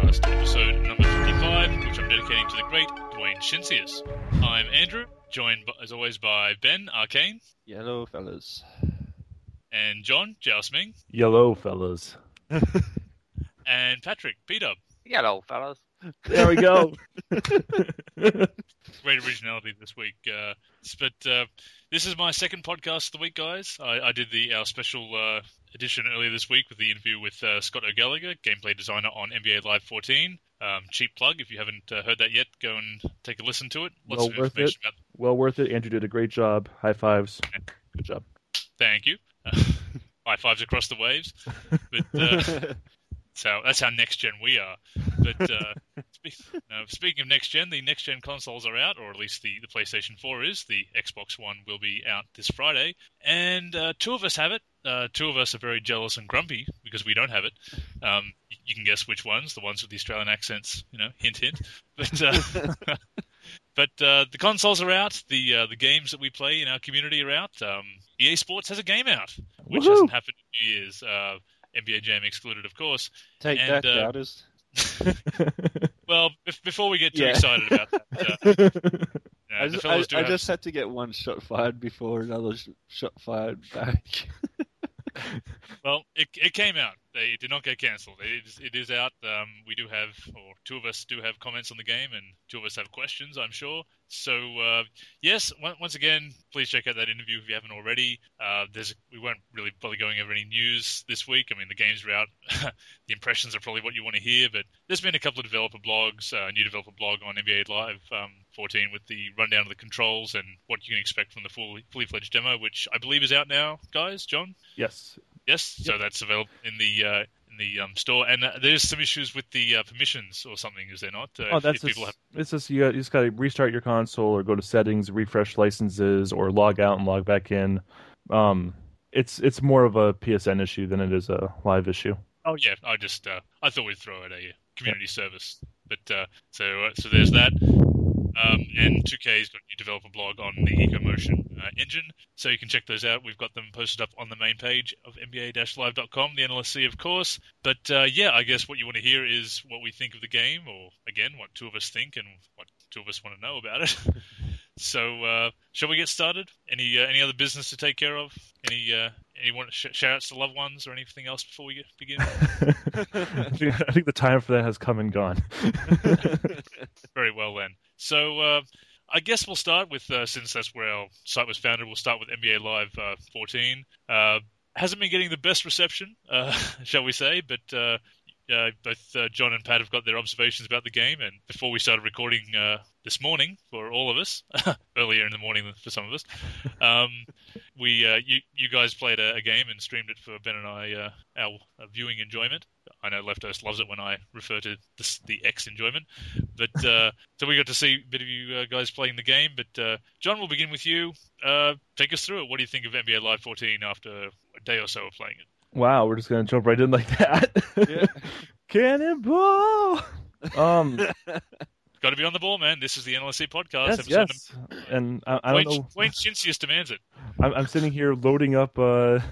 Podcast, episode number 55, which I'm dedicating to the great Dwayne Shinsius. I'm Andrew, joined as always by Ben Arcane. Hello, fellas. And John Jousming. Yellow fellas. And Patrick P-Dub. Hello, fellas. There we go. Great originality this week. But this is my second podcast of the week, guys. I did our special edition earlier this week with the interview with Scott O'Gallagher, gameplay designer on NBA Live 14. Cheap plug. If you haven't heard that yet, go and take a listen to it. Lots of information about it. Well worth it. Andrew did a great job. High fives. Good job. Thank you. High fives across the waves. But so that's how next gen we are. But speaking of next gen, the next gen consoles are out, or at least the PlayStation 4 is. The Xbox One will be out this Friday, and two of us have it. Two of us are very jealous and grumpy because we don't have it. You can guess which ones. The ones with the Australian accents, hint, hint. But the consoles are out. The games that we play in our community are out. EA Sports has a game out, which hasn't happened in years. NBA Jam excluded, of course. Take that, doubters. Well, before we get too excited about that, I just had to get one shot fired before another shot fired back. Well, it came out. It did not get cancelled. It is out. We do have, or two of us do have comments on the game, and two of us have questions, I'm sure. So, yes, once again, please check out that interview if you haven't already. We won't really bother going over any news this week. I mean, the games are out. The impressions are probably what you want to hear, but there's been a couple of developer blogs, a new developer blog on NBA Live 14 with the rundown of the controls and what you can expect from the fully-fledged demo, which I believe is out now, guys. John? Yes. Yes, yep. So that's available in the store, and there's some issues with the permissions or something, is there not? It's just you just got to restart your console or go to settings, refresh licenses, or log out and log back in. It's more of a PSN issue than it is a live issue. Oh yeah, I thought we'd throw it a community service, but so there's that. And 2K's got a new developer blog on the EcoMotion engine, so you can check those out. We've got them posted up on the main page of NBA-live.com, the NLSC, of course. But I guess what you want to hear is what we think of the game, or again, what two of us think and what two of us want to know about it. So, shall we get started? Any other business to take care of? Anyone shout-outs to loved ones or anything else before we begin? I think the time for that has come and gone. Very well then. So I guess we'll start with, since that's where our site was founded, we'll start with NBA Live 14. Hasn't been getting the best reception, shall we say, but both John and Pat have got their observations about the game, and before we started recording this morning for all of us, earlier in the morning for some of us, you guys played a game and streamed it for Ben and I, our viewing enjoyment. I know Leftoast loves it when I refer to the X enjoyment, but so we got to see a bit of you guys playing the game. But John, we'll begin with you. Take us through it. What do you think of NBA Live 14 after a day or so of playing it? Wow, we're just gonna jump right in like that. Yeah. Cannonball! Got to be on the ball, man. This is the NLSC podcast. Yes. And I don't know. Wayne Shinsius demands it. I'm sitting here loading up a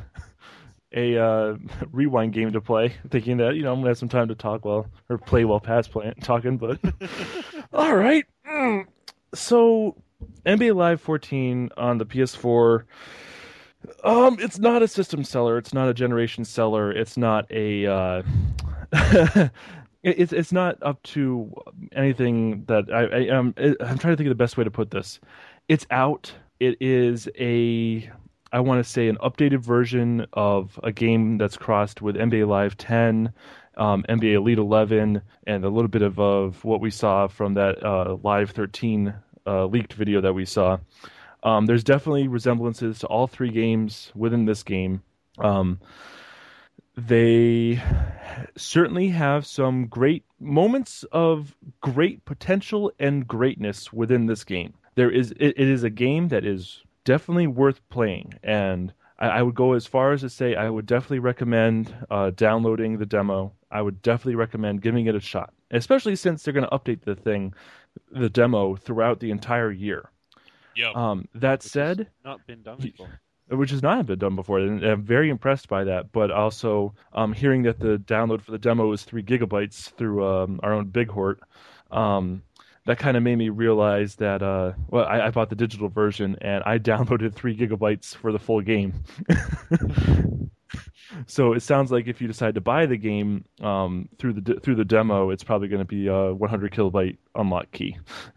rewind game to play, thinking that I'm gonna have some time to talk or play while Pat's talking. But all right. So NBA Live 14 on the PS4. It's not a system seller. It's not a generation seller. It's not a. It's not up to anything that I'm trying to think of the best way to put this. It's out. It is I want to say an updated version of a game that's crossed with NBA Live 10, NBA Elite 11, and a little bit of what we saw from that Live 13 leaked video that we saw. There's definitely resemblances to all three games within this game. They certainly have some great moments of great potential and greatness within this game. It is a game that is definitely worth playing, and I would go as far as to say I would definitely recommend downloading the demo. I would definitely recommend giving it a shot, especially since they're going to update the demo throughout the entire year. Yeah. That said, not been done before. which has not been done before. And I'm very impressed by that. But also hearing that the download for the demo is 3 gigabytes through our own BigHort, that kind of made me realize that, I bought the digital version and I downloaded 3 gigabytes for the full game. So it sounds like if you decide to buy the game through the demo, it's probably going to be a 100 kilobyte unlock key.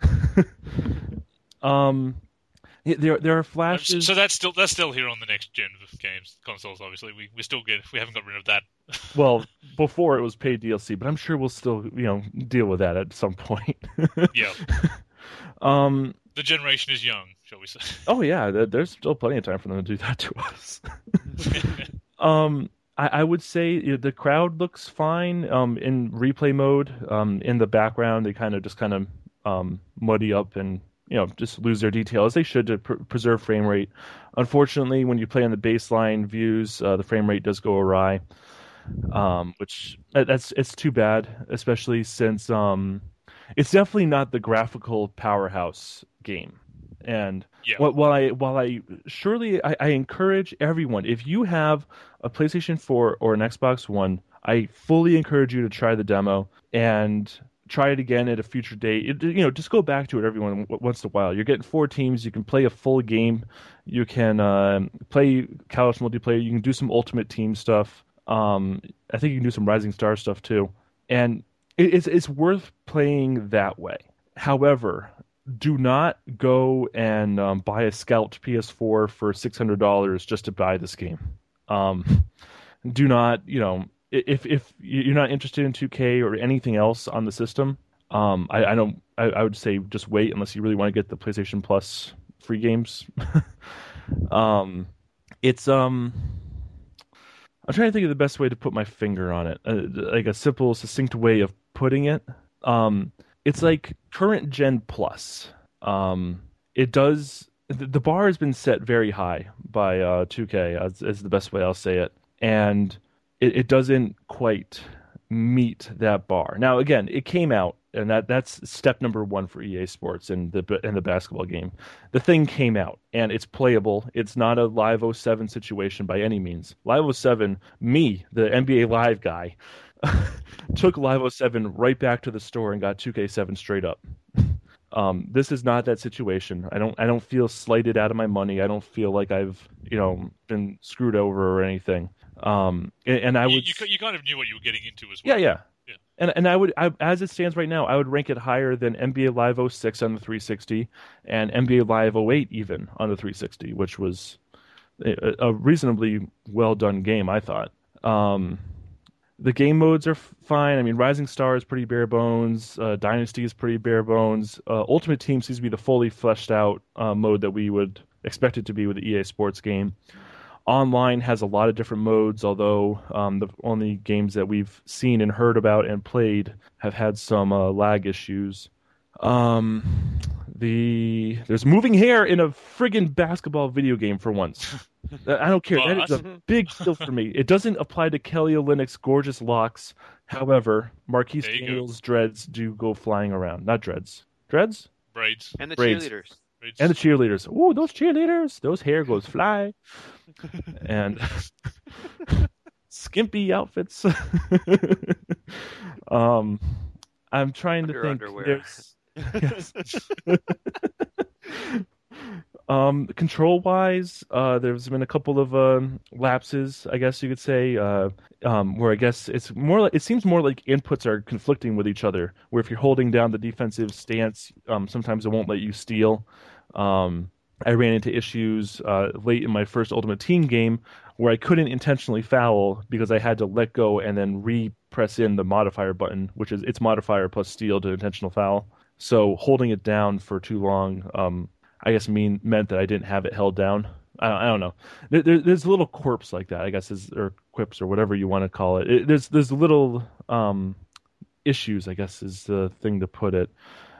There are flashes. So that's still here on the next gen of games consoles. Obviously, we haven't got rid of that. Well, before it was paid DLC, but I'm sure we'll still deal with that at some point. Yeah. The generation is young, shall we say? Oh yeah, there's still plenty of time for them to do that to us. I would say the crowd looks fine in replay mode. In the background, they kind of muddy up and just lose their detail as they should to preserve frame rate. Unfortunately, when you play on the baseline views, the frame rate does go awry, which it's too bad, especially since it's definitely not the graphical powerhouse game. And while I encourage everyone, if you have a PlayStation 4 or an Xbox One, I fully encourage you to try the demo and try it again at a future date. Just go back to it every once in a while. You're getting 4 teams. You can play a full game. You can play couch multiplayer. You can do some Ultimate Team stuff. I think you can do some Rising Star stuff too. And it's worth playing that way. However, do not go and buy a scalped PS4 for $600 just to buy this game. Do not, if you're not interested in 2K or anything else on the system, I would say just wait unless you really want to get the PlayStation Plus free games. I'm trying to think of the best way to put my finger on it, like a simple, succinct way of putting it. It's like current gen plus. It does. The bar has been set very high by 2K, as the best way I'll say it, and it doesn't quite meet that bar. Now, again, it came out, and that's step number 1 for EA Sports and the basketball game. The thing came out, and it's playable. It's not a Live 07 situation by any means. Live 07, me, the NBA Live guy, took Live 07 right back to the store and got 2K7 straight up. This is not that situation. I don't feel slighted out of my money. I don't feel like I've been screwed over or anything. And I would you kind of knew what you were getting into as well. Yeah. And I would, as it stands right now, I would rank it higher than NBA Live 06 on the 360 and NBA Live 08 even on the 360, which was a reasonably well done game, I thought. The game modes are fine. I mean, Rising Star is pretty bare bones. Dynasty is pretty bare bones. Ultimate Team seems to be the fully fleshed out mode that we would expect it to be with the EA Sports game. Online has a lot of different modes, although the only games that we've seen and heard about and played have had some lag issues. There's moving hair in a friggin' basketball video game for once. I don't care. That is a big deal for me. It doesn't apply to Kelly Olynyk's gorgeous locks. However, Marquise Daniels' dreads do go flying around. Not dreads. Dreads? Braids. And the Braids. cheerleaders. And the cheerleaders. Ooh, those cheerleaders. Those hair goes fly. And skimpy outfits. I'm trying to think. Underwear. Yes. Control-wise, there's been a couple of lapses, I guess you could say, where I guess it seems more like inputs are conflicting with each other. Where if you're holding down the defensive stance, sometimes it won't let you steal. I ran into issues late in my first Ultimate Team game where I couldn't intentionally foul because I had to let go and then re-press in the modifier button, which is its modifier plus steal to intentional foul. So holding it down for too long, I guess meant that I didn't have it held down. I don't know. There's little quirks like that, I guess, or quips or whatever you want to call it. There's little issues, I guess, is the thing to put it.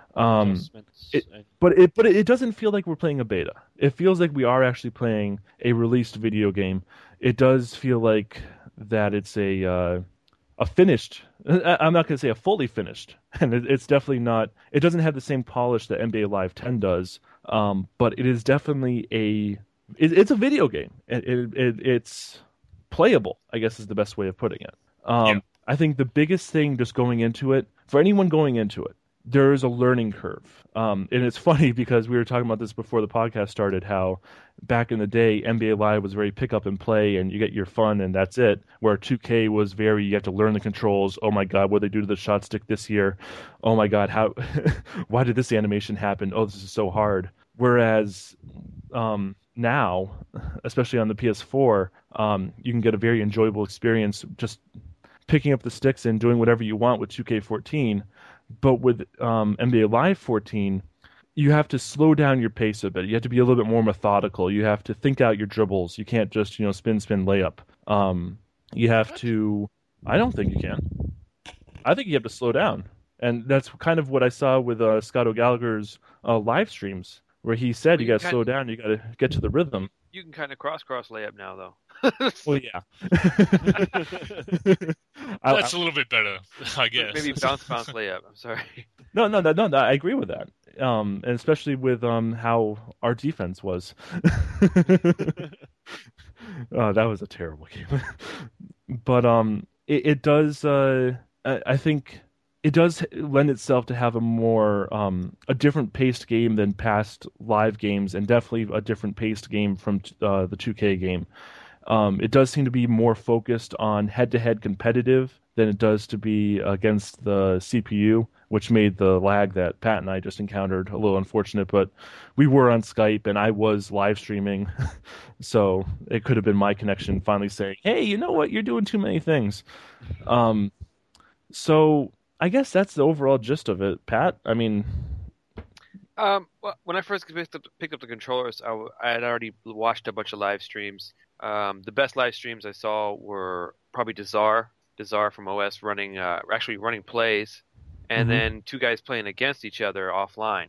But it doesn't feel like we're playing a beta. It feels like we are actually playing a released video game. It does feel like that it's a finished. I'm not going to say a fully finished, and it's definitely not. It doesn't have the same polish that NBA Live 10 does, but it is definitely a it's a video game. It's playable, I guess is the best way of putting it. I think the biggest thing just going into it, for anyone going into it, there is a learning curve. And it's funny because we were talking about this before the podcast started, how back in the day, NBA Live was very pick up and play and you get your fun and that's it. Where 2K was very, you have to learn the controls. Oh my God, what did they do to the shot stick this year? Oh my God, why did this animation happen? Oh, this is so hard. Whereas now, especially on the PS4, you can get a very enjoyable experience just picking up the sticks and doing whatever you want with 2K14. But with NBA Live 14, you have to slow down your pace a bit. You have to be a little bit more methodical. You have to think out your dribbles. You can't just, spin, layup. You have to... I don't think you can. I think you have to slow down. And that's kind of what I saw with Scott O'Gallagher's live streams, where he said you got to slow down, you got to get to the rhythm. You can kind of cross layup now, though. Well, yeah. That's a little bit better, I guess. Maybe bounce layup. I'm sorry. No, I agree with that. And especially with how our defense was. That was a terrible game. But it does. I think it does lend itself to have a more a different paced game than past live games, and definitely a different paced game from the 2K game. It does seem to be more focused on head-to-head competitive than it does to be against the CPU, which made the lag that Pat and I just encountered a little unfortunate. But we were on Skype, and I was live streaming, so it could have been my connection finally saying, hey, you know what? You're doing too many things. So I guess that's the overall gist of it, Pat. I mean... well, when I first picked up the controllers, I had already watched a bunch of live streams. The best live streams I saw were probably Dazar from OS running plays, and then two guys playing against each other offline.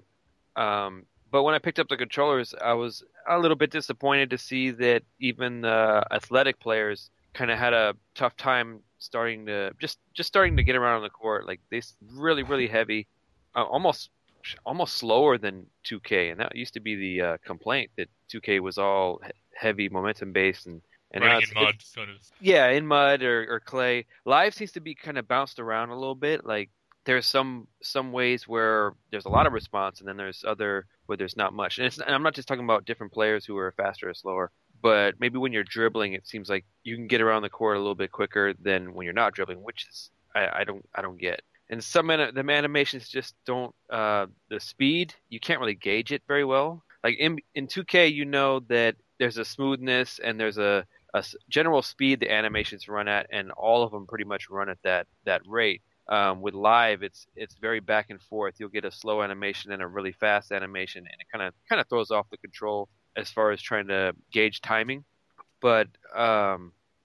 But when I picked up the controllers, I was a little bit disappointed to see that even the athletic players kind of had a tough time starting to get around on the court. Like they really, really heavy, almost slower than 2K, and that used to be the complaint that 2K was all heavy momentum based and running in mud, sort of. Yeah, in mud or clay. Live seems to be kind of bounced around a little bit. Like there's some ways where there's a lot of response, and then there's other where there's not much. And I'm not just talking about different players who are faster or slower, but maybe when you're dribbling, it seems like you can get around the court a little bit quicker than when you're not dribbling, which is I don't get. And some the animations just don't the speed, you can't really gauge it very well. Like in 2K, you know that there's a smoothness and there's a general speed the animations run at, and all of them pretty much run at that rate. With live, it's very back and forth. You'll get a slow animation and a really fast animation, and it kind of throws off the control as far as trying to gauge timing. But I've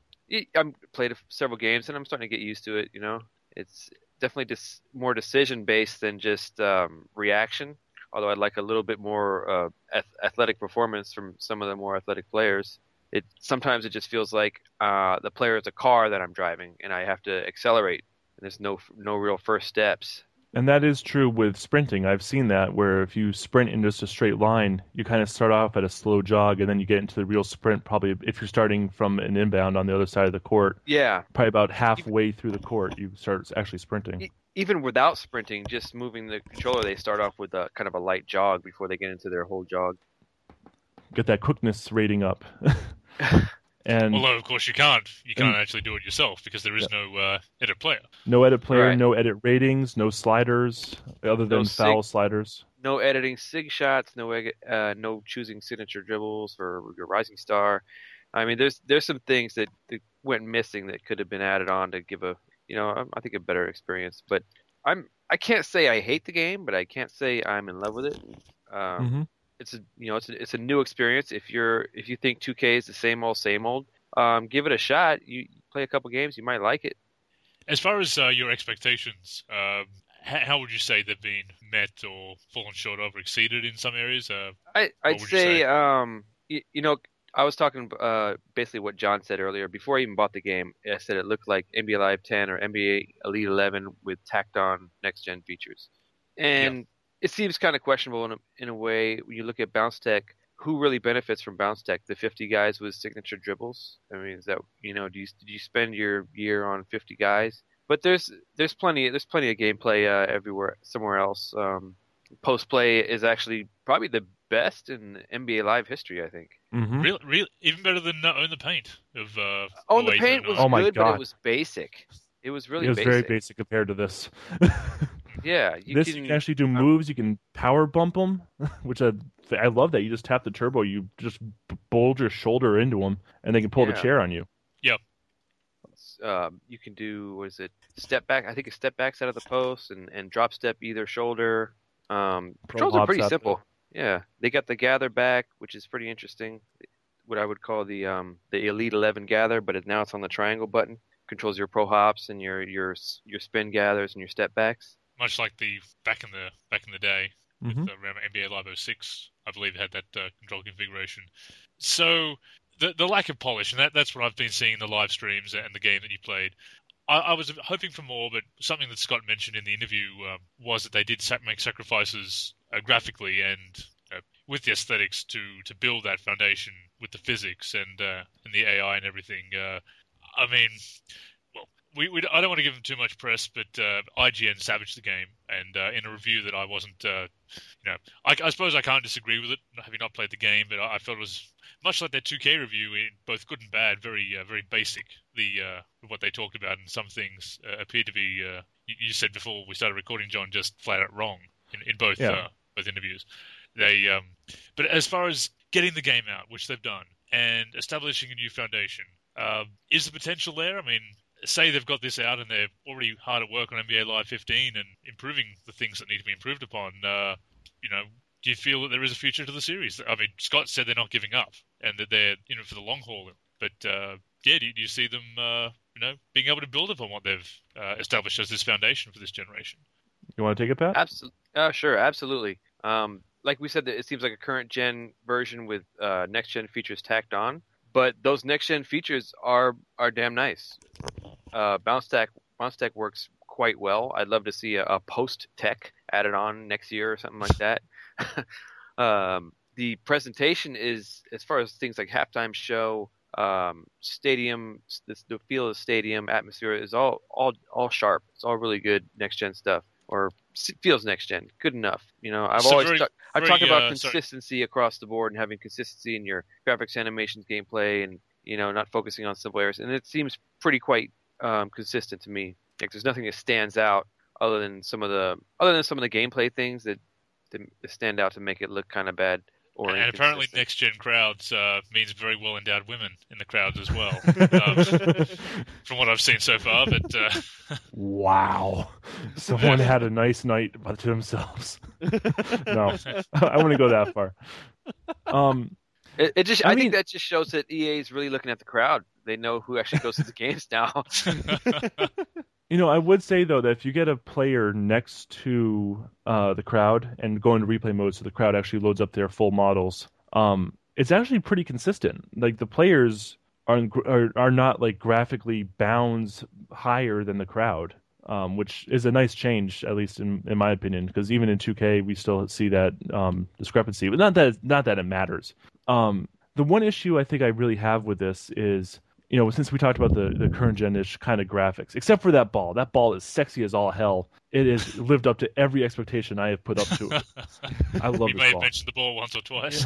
played several games, and I'm starting to get used to it. It's definitely more decision based than just reaction. Although I'd like a little bit more athletic performance from some of the more athletic players. Sometimes it just feels like the player is a car that I'm driving, and I have to accelerate. And there's no real first steps. And that is true with sprinting. I've seen that, where if you sprint in just a straight line, you kind of start off at a slow jog, and then you get into the real sprint, probably if you're starting from an inbound on the other side of the court. Yeah. Probably about halfway through the court, you start actually sprinting. Even without sprinting, just moving the controller, they start off with a kind of a light jog before they get into their whole jog. Get that quickness rating up. And although, of course, you can't actually do it yourself because there is no edit player. No edit player, right. No edit ratings, no sliders other than foul sliders. No editing sig shots, no choosing signature dribbles for your rising star. I mean, there's some things that went missing that could have been added on to give I think a better experience. But I can't say I hate the game, but I can't say I'm in love with it. It's a new experience. If you think 2K is the same old, give it a shot. You play a couple games, you might like it. As far as your expectations, how would you say they've been met or fallen short of or exceeded in some areas? I'd say, I was talking basically what John said earlier. Before I even bought the game, I said it looked like NBA Live 10 or NBA Elite 11 with tacked on next-gen features. And it seems kind of questionable in a way when you look at Bounce Tech. who really benefits from Bounce Tech? The 50 guys with signature dribbles? I mean, is that, did you spend your year on 50 guys? But there's plenty of gameplay somewhere else. Post play is actually probably the best in NBA Live history, I think. Mm-hmm. Really, even better than Own the Paint of. Own the Paint was good, but it was basic. It was really basic. It was very basic compared to this. Yeah, you can actually do moves. You can power bump them, which I love that. You just tap the turbo, you just bulge your shoulder into them, and they can pull the chair on you. Yep. You can do, step back? I think a step backs out of the post and drop step either shoulder. Controls are pretty simple. Yeah, they got the gather back, which is pretty interesting. What I would call the Elite 11 gather, but now it's on the triangle button. Controls your pro hops and your spin gathers and your step backs. Much like the back in the day with around NBA Live 06, I believe it had that control configuration. So the lack of polish, and that's what I've been seeing in the live streams and the game that you played. I was hoping for more, but something that Scott mentioned in the interview was that they did make sacrifices graphically and with the aesthetics to build that foundation with the physics and the AI and everything. I mean, well, I don't want to give them too much press, but IGN savaged the game, and in a review that I wasn't, I suppose I can't disagree with it, having not played the game, but I felt it was much like their 2K review, both good and bad, very very basic. What they talked about, and some things appeared to be, you said before we started recording, John, just flat out wrong in both both interviews. But as far as getting the game out, which they've done, and establishing a new foundation, is the potential there? I mean, say they've got this out and they're already hard at work on NBA Live 15 and improving the things that need to be improved upon. Do you feel that there is a future to the series? I mean, Scott said they're not giving up and that they're in it for the long haul. But do you see them, being able to build upon what they've established as this foundation for this generation? You want to take it, Pat? Absolutely. Sure, absolutely. Like we said, it seems like a current gen version with next gen features tacked on. But those next gen features are damn nice. Bounce Tech works quite well. I'd love to see a post tech added on next year or something like that. The presentation is, as far as things like halftime show, stadium, the feel of the stadium, atmosphere is all sharp. It's all really good next gen stuff, or feels next gen. Good enough. I've talked about consistency across the board and having consistency in your graphics, animations, gameplay, and not focusing on simple errors. And it seems pretty quite consistent to me. Like there's nothing that stands out other than some of the gameplay things that stand out to make it look kind of bad. And apparently next-gen crowds means very well-endowed women in the crowds as well, from what I've seen so far. But wow, someone had a nice night to themselves. No, I wouldn't go that far. I think that just shows that EA is really looking at the crowd. They know who actually goes to the games now. I would say, though, that if you get a player next to the crowd and go into replay mode so the crowd actually loads up their full models, it's actually pretty consistent. Like, the players are not, like, graphically bounds higher than the crowd, which is a nice change, at least in my opinion, because even in 2K, we still see that discrepancy. But not that it matters. The one issue I think I really have with this is, since we talked about the current gen-ish kind of graphics, except for that ball is sexy as all hell. It has lived up to every expectation I have put up to it. I love this ball. You may have mentioned the ball once or twice.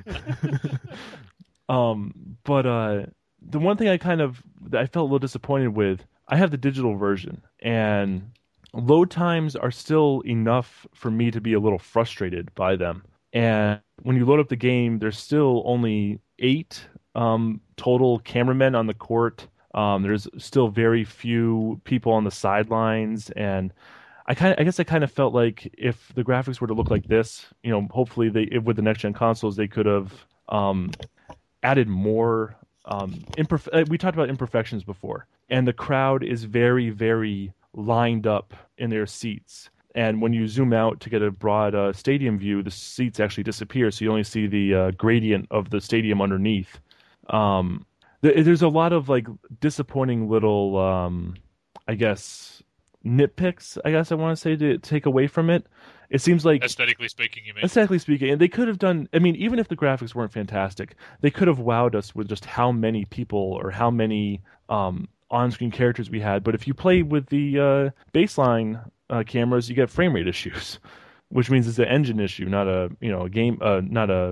But the one thing I felt a little disappointed with, I have the digital version, and load times are still enough for me to be a little frustrated by them. And when you load up the game, there's still only 8 total cameramen on the court. There's still very few people on the sidelines, and I guess I kind of felt like if the graphics were to look like this, hopefully with the next gen consoles they could have added more. We talked about imperfections before, and the crowd is very, very lined up in their seats. And when you zoom out to get a broad stadium view, the seats actually disappear, so you only see the gradient of the stadium underneath. There's a lot of like disappointing little, nitpicks, I guess I want to say, to take away from it. It seems like aesthetically speaking, you mean? Aesthetically speaking, and they could have done. I mean, even if the graphics weren't fantastic, they could have wowed us with just how many people or how many on-screen characters we had. But if you play with the baseline cameras, you get frame rate issues, which means it's an engine issue, not a game, not a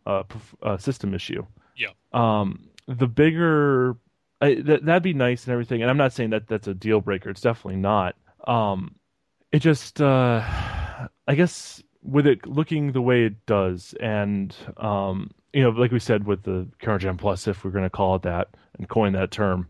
system issue. Yeah. The bigger that'd be nice and everything, and I'm not saying that that's a deal breaker. It's definitely not. It just, I guess, with it looking the way it does, and like we said with the Current Gen Plus, if we're going to call it that and coin that term,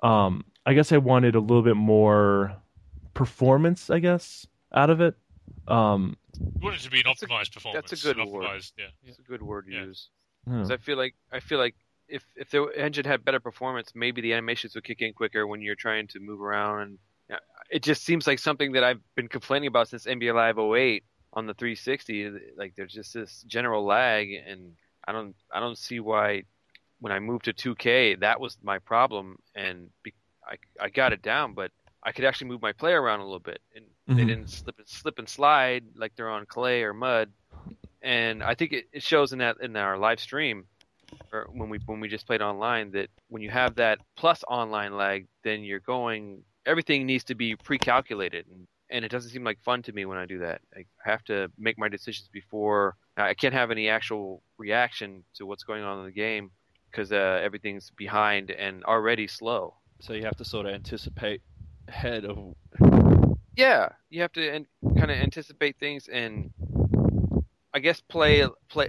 I guess I wanted a little bit more performance, I guess, out of it. You want it to be an optimized performance. That's a good word. Yeah. It's a good word to use. Yeah. 'Cause I feel like if the engine had better performance, maybe the animations would kick in quicker when you're trying to move around. And it just seems like something that I've been complaining about since NBA Live 08 on the 360. Like there's just this general lag, and I don't see why when I moved to 2K that was my problem. And I got it down, but I could actually move my player around a little bit, and they didn't slip and slide like they're on clay or mud. And I think it shows in our live stream, or when we just played online, that when you have that plus online lag, then everything needs to be pre-calculated, and it doesn't seem like fun to me when I do that. I have to make my decisions before. I can't have any actual reaction to what's going on in the game because everything's behind and already slow. So you have to sort of anticipate ahead of. Yeah, you have to kind of anticipate things, and I guess play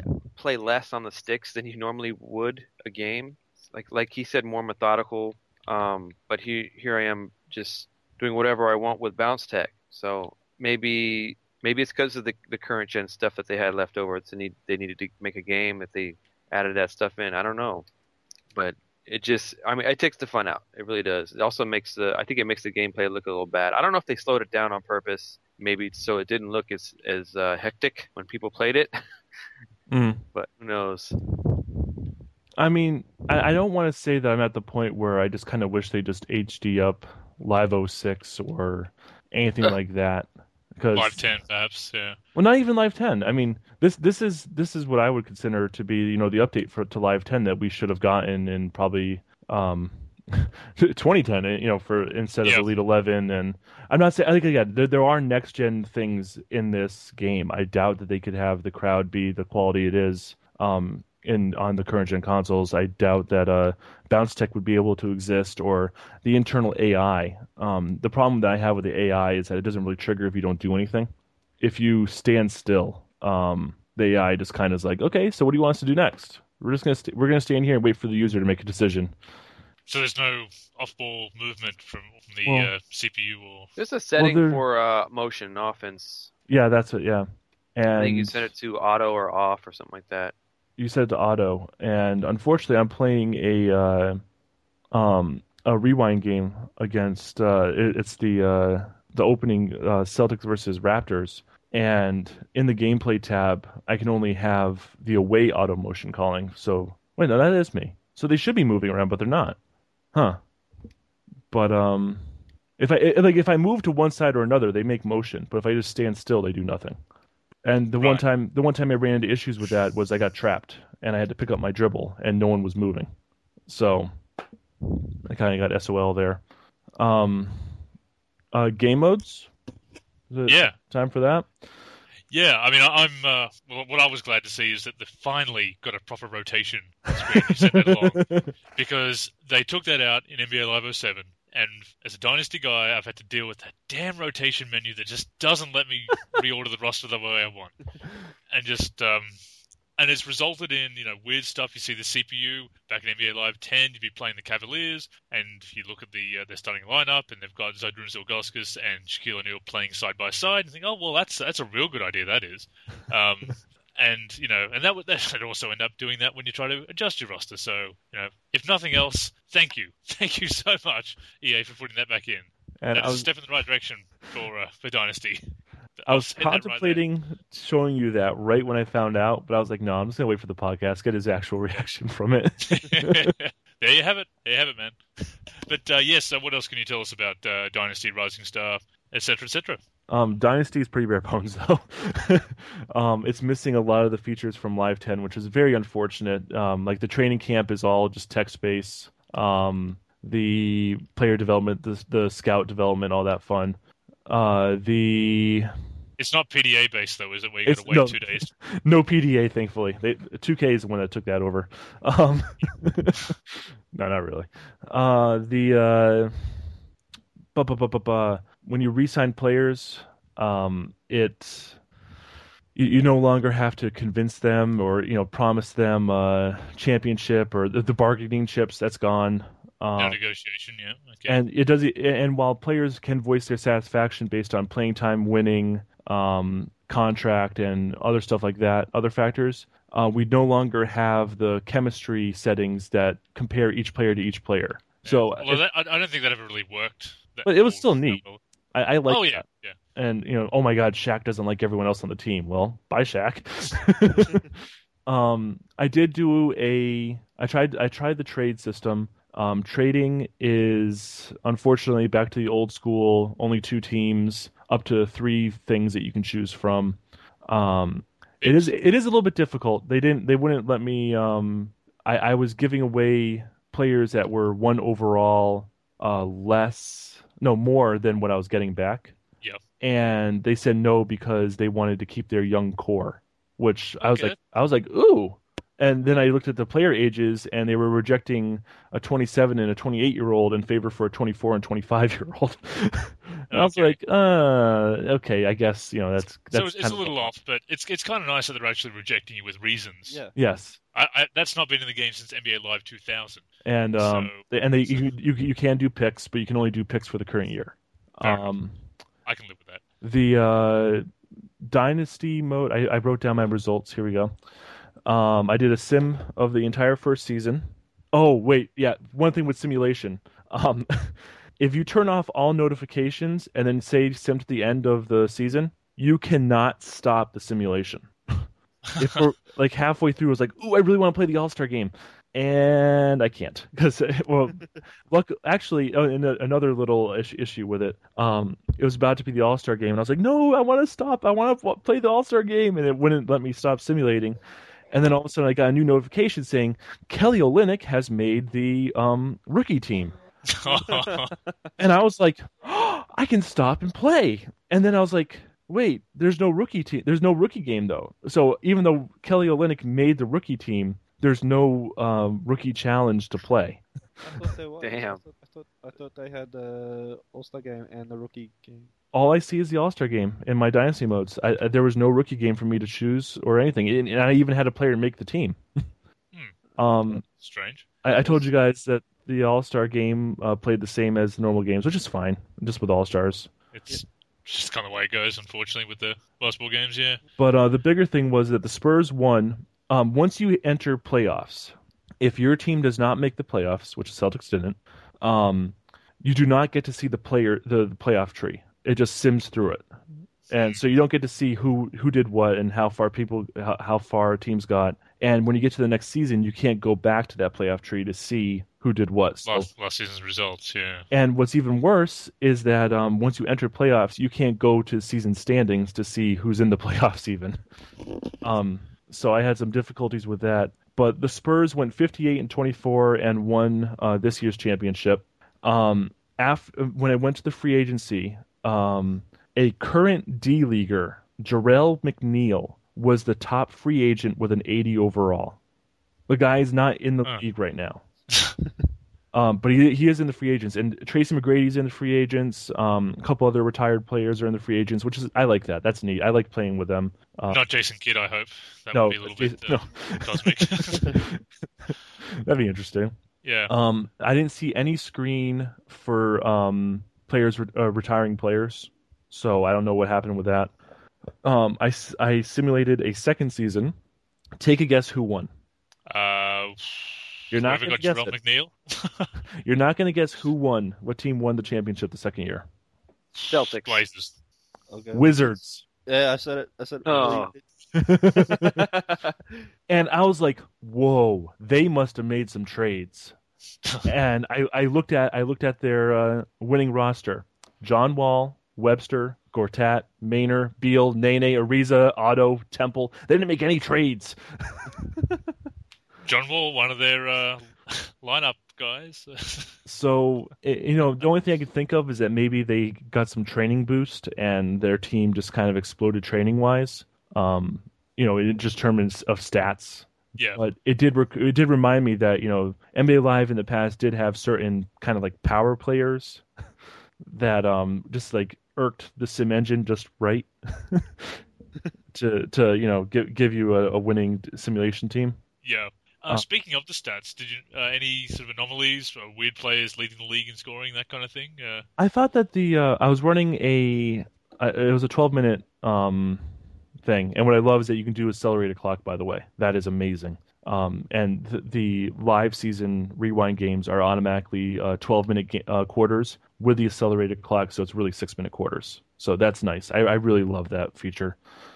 less on the sticks than you normally would a game. Like he said, more methodical. But here I am just doing whatever I want with bounce tech. So maybe it's because of the current gen stuff that they had left over. They needed to make a game that they added that stuff in. I don't know, but it takes the fun out. It really does. It also makes I think it makes the gameplay look a little bad. I don't know if they slowed it down on purpose. Maybe so it didn't look as hectic when people played it. But who knows? I mean, I don't want to say that I'm at the point where I just kind of wish they just HD up Live 06 or anything like that. Because Live 10, perhaps, yeah. Well, not even Live 10. I mean, this is what I would consider to be, the update to Live 10 that we should have gotten in probably 2010. For instead of Elite 11. And I'm not saying, I think again, there are next gen things in this game. I doubt that they could have the crowd be the quality it is on the current gen consoles. I doubt that bounce tech would be able to exist, or the internal AI. The problem that I have with the AI is that it doesn't really trigger if you don't do anything. If you stand still, the AI just kind of is like, okay, so what do you want us to do next? We're gonna stand here and wait for the user to make a decision. So there's no off-ball movement from the CPU, or there's a setting for motion offense. Yeah, that's it. Yeah, and I think you set it to auto or off or something like that. You said it to auto, and unfortunately, I'm playing a rewind game against it's the opening Celtics versus Raptors, and in the gameplay tab, I can only have the away auto motion calling. So wait, no, that is me. So they should be moving around, but they're not. Huh. But if I move to one side or another, they make motion. But if I just stand still, they do nothing. And the one time I ran into issues with that was I got trapped and I had to pick up my dribble and no one was moving. So I kind of got SOL there. Game modes? Time for that? Yeah, I mean, I'm. What I was glad to see is that they finally got a proper rotation screen. You sent that along, because they took that out in NBA Live 07, and as a Dynasty guy, I've had to deal with that damn rotation menu that just doesn't let me reorder the roster the way I want, and it's resulted in weird stuff. You see the CPU back in NBA Live 10, you'd be playing the Cavaliers, and you look at their starting lineup, and they've got Zydrunas Ilgauskas and Shaquille O'Neal playing side by side, and think, oh well, that's a real good idea. That is, and that would also end up doing that when you try to adjust your roster. So if nothing else, thank you so much, EA, for putting that back in. And that's a step in the right direction for Dynasty. I was contemplating showing you that right when I found out, but I was like, no, I'm just going to wait for the podcast, get his actual reaction from it. There you have it, man. But so what else can you tell us about Dynasty Rising Star? etc., etc. Dynasty is pretty bare bones though. It's missing a lot of the features from Live 10, which is very unfortunate. Like the training camp is all just text based. The player development, the scout development, all that fun. It's not PDA based though, is it? Where you got to wait 2 days? No PDA, thankfully. 2K is the one that took that over. No, not really. When you re-sign players, you no longer have to convince them or promise them a championship or the bargaining chips. That's gone. No negotiation, yeah. Okay. And it does. And while players can voice their satisfaction based on playing time, winning, contract, and other stuff like that, other factors, we no longer have the chemistry settings that compare each player to each player. Yeah. So, I don't think that ever really worked. But it was still neat. I like. Oh yeah, that. Yeah. And oh my God, Shaq doesn't like everyone else on the team. Well, bye, Shaq. I did do I tried the trade system. Trading is unfortunately back to the old school, only 2 teams, up to 3 things that you can choose from. It is a little bit difficult. They wouldn't let me. I was giving away players that were 1 overall, more than what I was getting back. Yep. And they said no because they wanted to keep their young core, which I was like, ooh. And then I looked at the player ages, and they were rejecting a 27 and a 28-year-old in favor for a 24 and 25-year-old. And I was like, okay, I guess that's so it's a little off, but it's kind of nice that they're actually rejecting you with reasons. Yeah. Yes. That's not been in the game since NBA Live 2000. And you can do picks, but you can only do picks for the current year. I can live with that. The Dynasty mode, I wrote down my results. Here we go. I did a sim of the entire first season. Oh, wait, yeah, one thing with simulation. If you turn off all notifications and then say sim to the end of the season, you cannot stop the simulation. If we're like halfway through, I was like, ooh, I really want to play the All-Star game. And I can't. Because, actually, another little issue with it, it was about to be the All-Star game, and I was like, no, I want to stop. I want to play the All-Star game, and it wouldn't let me stop simulating. And then all of a sudden, I got a new notification saying Kelly Olynyk has made the rookie team. And I was like, oh, I can stop and play. And then I was like, wait, there's no rookie team. There's no rookie game, though. So even though Kelly Olynyk made the rookie team, there's no rookie challenge to play. I thought there was. Damn. I thought they had the All-Star game and the rookie game. All I see is the All-Star game in my Dynasty modes. There was no rookie game for me to choose or anything. And I even had a player make the team. Strange. I told you guys that the All-Star game played the same as the normal games, which is fine, just with All-Stars. It's just kind of the way it goes, unfortunately, with the basketball games, yeah. But the bigger thing was that the Spurs won. Once you enter playoffs, if your team does not make the playoffs, which the Celtics didn't, you do not get to see the playoff tree. It just sims through it, and so you don't get to see who did what and how far teams got. And when you get to the next season, you can't go back to that playoff tree to see who did what. So, last season's results, yeah. And what's even worse is that once you enter playoffs, you can't go to season standings to see who's in the playoffs even. So I had some difficulties with that. But the Spurs went 58-24 and won this year's championship. When I went to the free agency, a current D-leaguer, Jarrell McNeil, was the top free agent with an 80 overall. The guy is not in the league right now. But he is in the free agents. And Tracy McGrady's in the free agents. A couple other retired players are in the free agents, which is I like that. That's neat. I like playing with them. Not Jason Kidd, I hope. That would be a little bit cosmic. That'd be interesting. Yeah. I didn't see any screen for players retiring players, so I don't know what happened with that. I simulated a second season. Take a guess who won. You're not going to guess it. McNeil? You're not going to guess who won. What team won the championship the second year? Celtics. Blazers. Okay. Wizards. Yeah, I said it. Oh. And I was like, whoa, they must have made some trades. And I looked at their winning roster. John Wall, Webster, Gortat, Maynor, Beal, Nene, Ariza, Otto, Temple. They didn't make any trades. John Wall, one of their lineup guys. So, the only thing I could think of is that maybe they got some training boost and their team just kind of exploded training-wise. In just terms of stats. Yeah. But it did remind me that, NBA Live in the past did have certain kind of like power players that just like irked the sim engine just right to give you a winning simulation team. Yeah. Speaking of the stats, did you any sort of anomalies or weird players leading the league in scoring, that kind of thing? I thought that I was running it was a 12-minute thing, and what I love is that you can do accelerated clock. By the way, that is amazing. And the live season rewind games are automatically 12-minute quarters with the accelerated clock, so it's really 6-minute quarters. So that's nice. I really love that feature.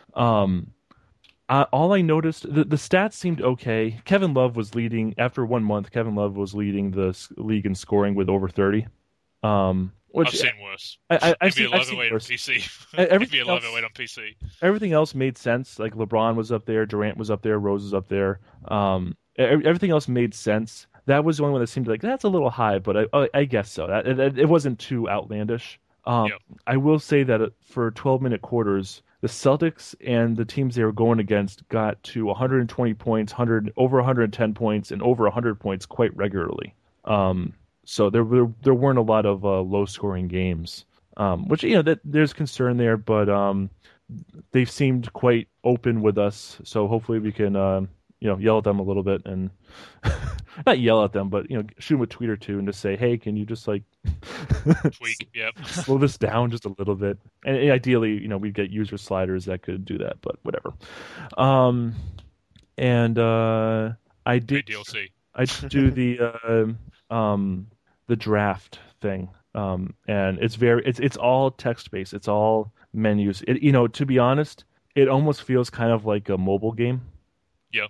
All I noticed, the stats seemed okay. Kevin Love was leading after 1 month. Kevin Love was leading the league in scoring with over 30. I've seen worse. I've seen worse. On PC. NBA Live on PC. Everything else made sense. Like LeBron was up there, Durant was up there, Rose was up there. Everything else made sense. That was the only one that seemed like that's a little high, but I guess so. It wasn't too outlandish. Yep. I will say that for 12-minute quarters, the Celtics and the teams they were going against got to 120 points, over 110 points, and over 100 points quite regularly. So there weren't a lot of low-scoring games, which that there's concern there, but they've seemed quite open with us. So hopefully we can yell at them a little bit and not yell at them, but shoot them a tweet or two and just say, hey, can you just like tweak, yep, slow this down just a little bit? And ideally, we'd get user sliders that could do that, but whatever. I did DLC. I do the draft thing, and it's all text based. It's all menus. To be honest, it almost feels kind of like a mobile game. Yeah.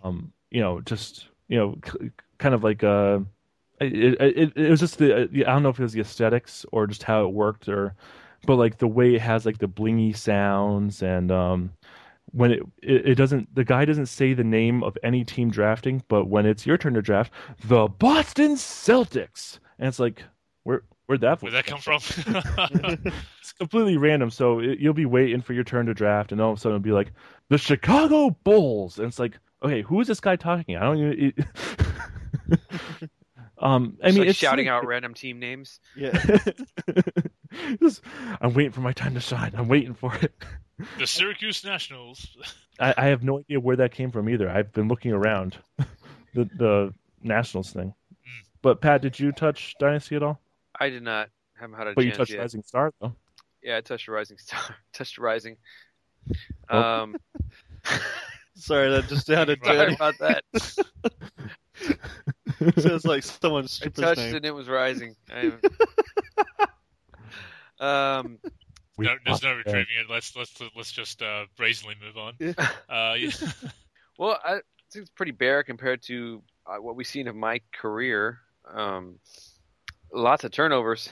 Kind of like it was just I don't know if it was the aesthetics or just how it worked, but like the way it has like the blingy sounds and when it doesn't, the guy doesn't say the name of any team drafting, but when it's your turn to draft, the Boston Celtics, and it's like where'd that come from? It's completely random. So you'll be waiting for your turn to draft, and all of a sudden it'll be like the Chicago Bulls, and it's like, okay, who is this guy talking? I don't even. It's shouting out random team names. Yeah. I'm waiting for my time to shine. I'm waiting for it. The Syracuse Nationals. I have no idea where that came from either. I've been looking around the Nationals thing. But Pat, did you touch Dynasty at all? I did not. Haven't had a chance. But you touched yet. Rising Star though. Yeah, I touched Rising Star. Touched Rising. Sorry, that just sounded Sorry about that. Sounds like someone's stripper's name. I touched it and it was Rising. There's no retrieving it. Let's just brazenly move on. Yeah. Well, I think it's pretty bare compared to what we've seen of my career. Lots of turnovers.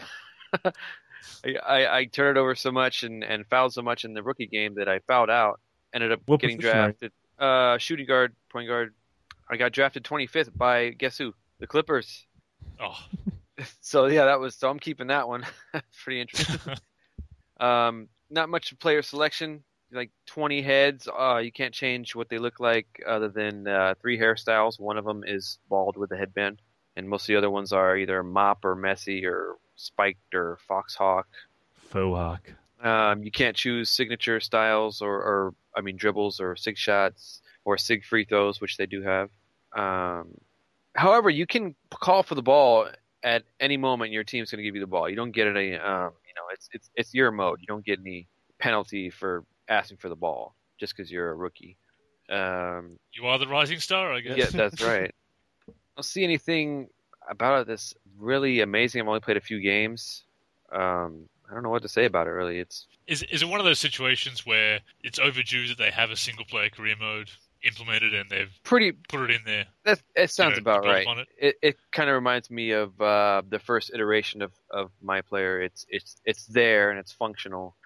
I turned it over so much and fouled so much in the rookie game that I fouled out. Ended up getting drafted. Shooting guard, point guard. I got drafted 25th by, guess who? The Clippers. Oh. So yeah, so I'm keeping that one. Pretty interesting. Not much player selection. Like 20 heads. You can't change what they look like other than 3 hairstyles. One of them is bald with a headband, and most of the other ones are either mop or messy or spiked or foxhawk. Faux hawk. You can't choose signature styles or dribbles or sig shots or sig free throws, which they do have. However, you can call for the ball at any moment. Your team's going to give you the ball. You don't get any. It's your mode. You don't get any penalty for asking for the ball just because you're a rookie. You are the Rising Star, I guess. Yeah, that's right. I don't see anything about it that's really amazing. I've only played a few games. I don't know what to say about it, really. Is it one of those situations where it's overdue that they have a single-player career mode implemented and they've put it in there? It sounds about right. It kind of reminds me of the first iteration of My Player. It's there and it's functional.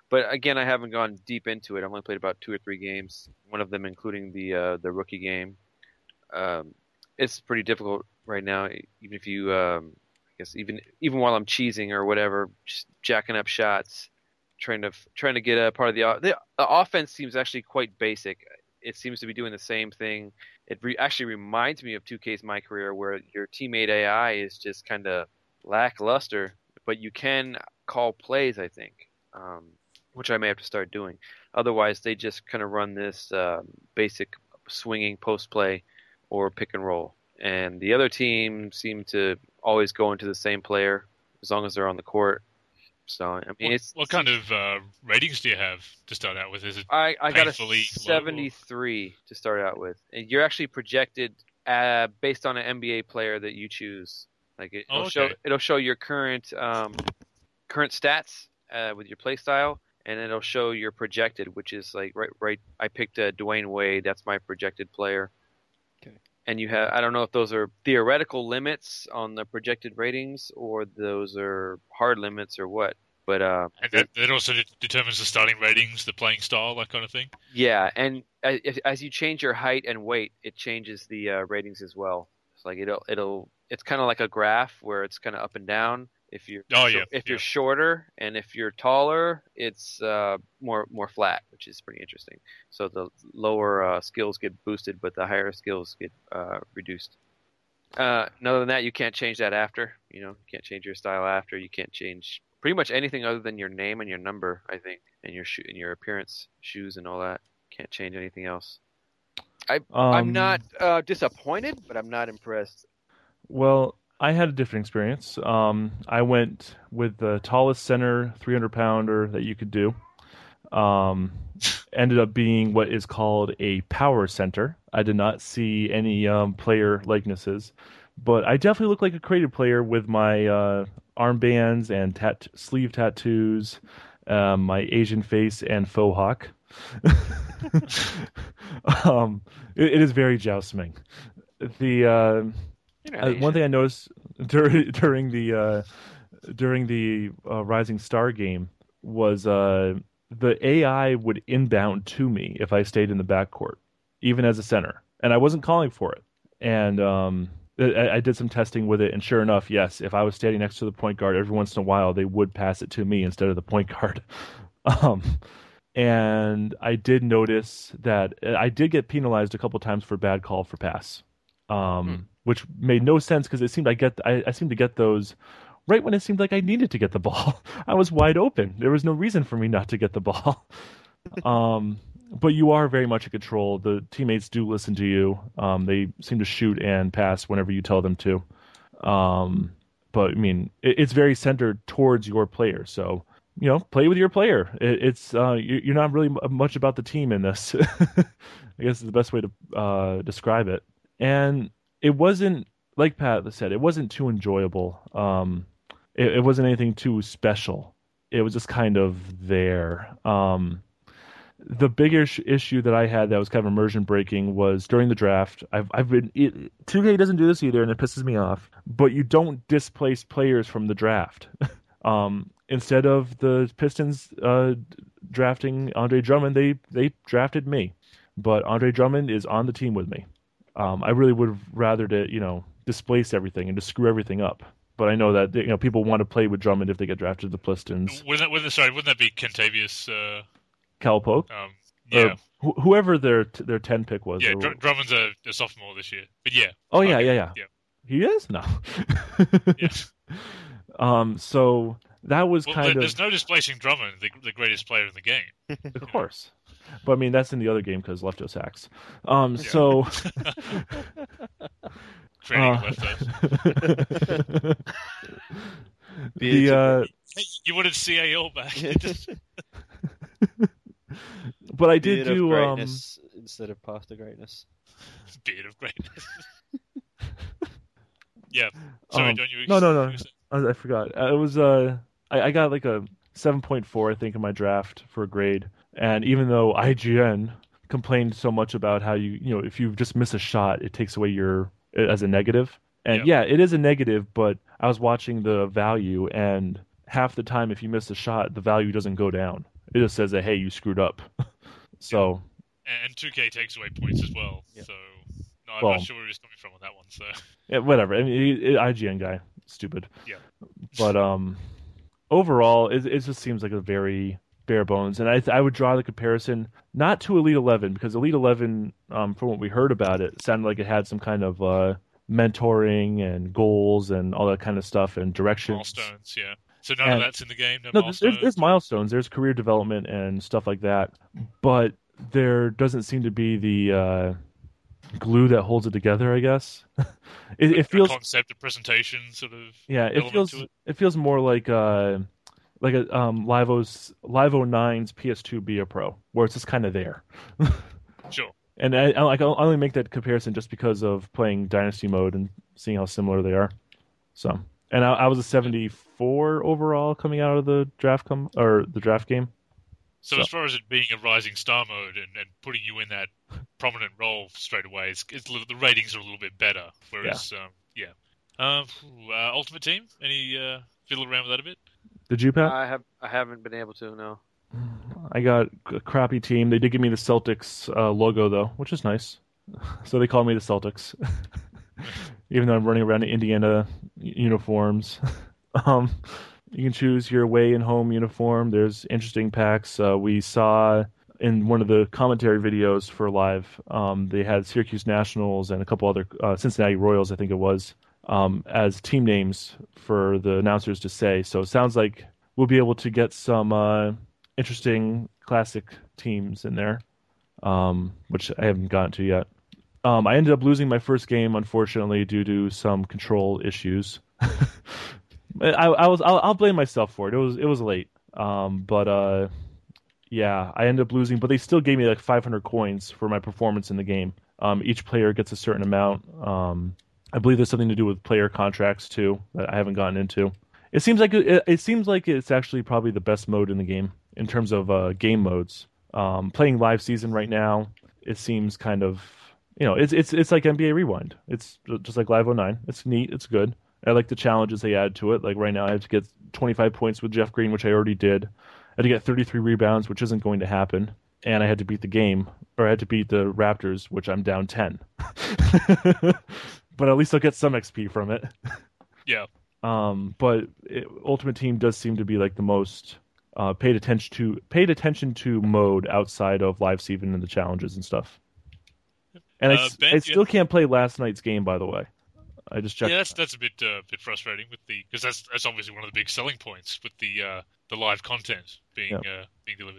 But again, I haven't gone deep into it. I've only played about 2 or 3 games. One of them including the rookie game. It's pretty difficult right now. Even if you, I guess, even while I'm cheesing or whatever, just jacking up shots, trying to get a part of the offense seems actually quite basic. It seems to be doing the same thing. It actually reminds me of 2K's My Career, where your teammate AI is just kind of lackluster, but you can call plays, I think, which I may have to start doing. Otherwise, they just kind of run this basic swinging post play or pick and roll. And the other team seem to always go into the same player as long as they're on the court. So I mean, what kind of ratings do you have to start out with? Is it I got a 73 to start out with, and you're actually projected based on an NBA player that you choose. Like it'll show your current stats with your play style, and it'll show your projected, which is like right. I picked Dwayne Wade. That's my projected player. Okay. And you have, I don't know if those are theoretical limits on the projected ratings or those are hard limits or what. But and that also determines the starting ratings, the playing style, that kind of thing. Yeah, and as you change your height and weight, it changes the ratings as well. It's like it's kind of like a graph where it's kind of up and down. If you're you're shorter and if you're taller, it's more flat, which is pretty interesting. So the lower skills get boosted, but the higher skills get reduced. Other than that, you can't change that after. You can't change your style after. You can't change pretty much anything other than your name and your number, I think, and your appearance, shoes, and all that. Can't change anything else. I'm not disappointed, but I'm not impressed. Well, I had a different experience. I went with the tallest center 300-pounder that you could do. Ended up being what is called a power center. I did not see any player likenesses, but I definitely look like a creative player with my armbands and sleeve tattoos, my Asian face and faux hawk. It is very jousting. One thing I noticed during the Rising Star game was the AI would inbound to me if I stayed in the backcourt, even as a center, and I wasn't calling for it. And I did some testing with it, and sure enough, yes, if I was standing next to the point guard, every once in a while they would pass it to me instead of the point guard. And I did notice that I did get penalized a couple times for bad call for pass. Which made no sense because it seemed I seemed to get those right when it seemed like I needed to get the ball. I was wide open. There was no reason for me not to get the ball. But you are very much in control. The teammates do listen to you. They seem to shoot and pass whenever you tell them to. But I mean, it's very centered towards your player. So play with your player. It's you're not really much about the team in this. I guess is the best way to describe it. And it wasn't, like Pat said, it wasn't too enjoyable. It wasn't anything too special. It was just kind of there. The bigger issue that I had that was kind of immersion breaking was during the draft. 2K doesn't do this either, and it pisses me off. But you don't displace players from the draft. Instead of the Pistons drafting Andre Drummond, they drafted me. But Andre Drummond is on the team with me. I really would have rather to, displace everything and just screw everything up. But I know that people want to play with Drummond if they get drafted to the Pistons. Wouldn't that be Kentavious? Calpoke? Yeah. Whoever their 10 pick was. Yeah, Drummond's a sophomore this year. But yeah. Oh yeah. He is? No. Yes. So that was kind of. There's no displacing Drummond, the greatest player in the game. Of course. But I mean, that's in the other game because Lefto sacks. So. Creating Leftos. You wanted CAL back. But I did do greatness instead of path to greatness. Beard of greatness. Yeah. Sorry, don't you? No. I forgot. It was I got like a 7.4, I think, in my draft for a grade. And even though IGN complained so much about how if you just miss a shot, it takes away as a negative. And yeah, it is a negative, but I was watching the value, and half the time if you miss a shot, the value doesn't go down. It just says that, hey, you screwed up. So. And 2K takes away points as well. Yeah. So no, I'm not sure where he's coming from on that one. So yeah, whatever. I mean, IGN guy, stupid. Yeah. But overall, it just seems like a very bare bones, and I would draw the comparison not to Elite 11 because Elite 11, from what we heard about it, sounded like it had some kind of mentoring and goals and all that kind of stuff and directions. Milestones, yeah. So none of that's in the game. No milestones. There's milestones. There's career development and stuff like that, but there doesn't seem to be the glue that holds it together. I guess it feels concept, a presentation, sort of. Yeah, it feels more like a Live 09's PS2 Bia Pro, where it's just kind of there. Sure. And I'll only make that comparison just because of playing Dynasty mode and seeing how similar they are. So, and I was a 74 overall coming out of the draft game. So as far as it being a Rising Star mode and putting you in that prominent role straight away, the ratings are a little bit better. Whereas, Ultimate Team, any fiddle around with that a bit? Did you, Pat? I haven't been able to, no. I got a crappy team. They did give me the Celtics logo, though, which is nice. So they call me the Celtics. Even though I'm running around in Indiana uniforms. You can choose your away and home uniform. There's interesting packs. We saw in one of the commentary videos for Live, they had Syracuse Nationals and a couple other Cincinnati Royals, I think it was, as team names for the announcers to say. So it sounds like we'll be able to get some interesting classic teams in there, which I haven't gotten to yet. I ended up losing my first game, unfortunately, due to some control issues. I'll blame myself for it. It was late, but yeah, I ended up losing. But they still gave me like 500 coins for my performance in the game. Each player gets a certain amount. I believe there's something to do with player contracts too that I haven't gotten into. It seems like it's actually probably the best mode in the game in terms of game modes. Playing live season right now, it seems kind of it's like NBA Rewind. It's just like Live 09. It's neat. It's good. I like the challenges they add to it. Like right now, I have to get 25 points with Jeff Green, which I already did. I had to get 33 rebounds, which isn't going to happen. And I had to beat the Raptors, which I'm down 10. But at least I'll get some XP from it. Yeah. But Ultimate Team does seem to be like the most paid attention to mode outside of live season and the challenges and stuff. And I still can't play last night's game, by the way. I just checked. Yeah, that's a bit frustrating because that's obviously one of the big selling points with the live content being delivered.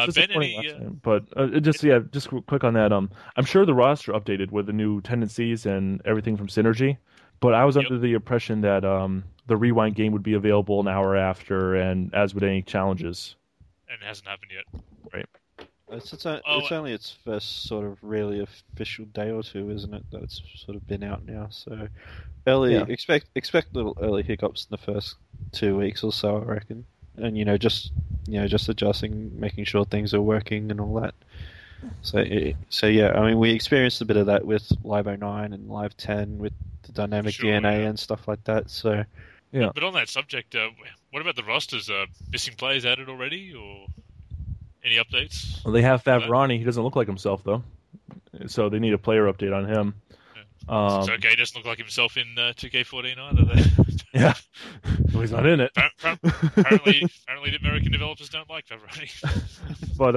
But just quick on that. I'm sure the roster updated with the new tendencies and everything from Synergy. But I was under the impression that the Rewind game would be available an hour after, and as would any challenges. And it hasn't happened yet. Right. It's only its first sort of really official day or two, isn't it? That it's sort of been out now. So expect little early hiccups in the first 2 weeks or so, I reckon. And just adjusting, making sure things are working and all that. So yeah, I mean, we experienced a bit of that with Live 09 and Live 10 with the dynamic DNA and stuff like that. So yeah. But on that subject, what about the rosters? Missing players added already, or any updates? Well, they have Favrani. He doesn't look like himself though, so they need a player update on him. Yeah. So okay, he doesn't look like himself in 2K14 either. Yeah, well, he's not in it. Apparently, the American developers don't like Favrani. But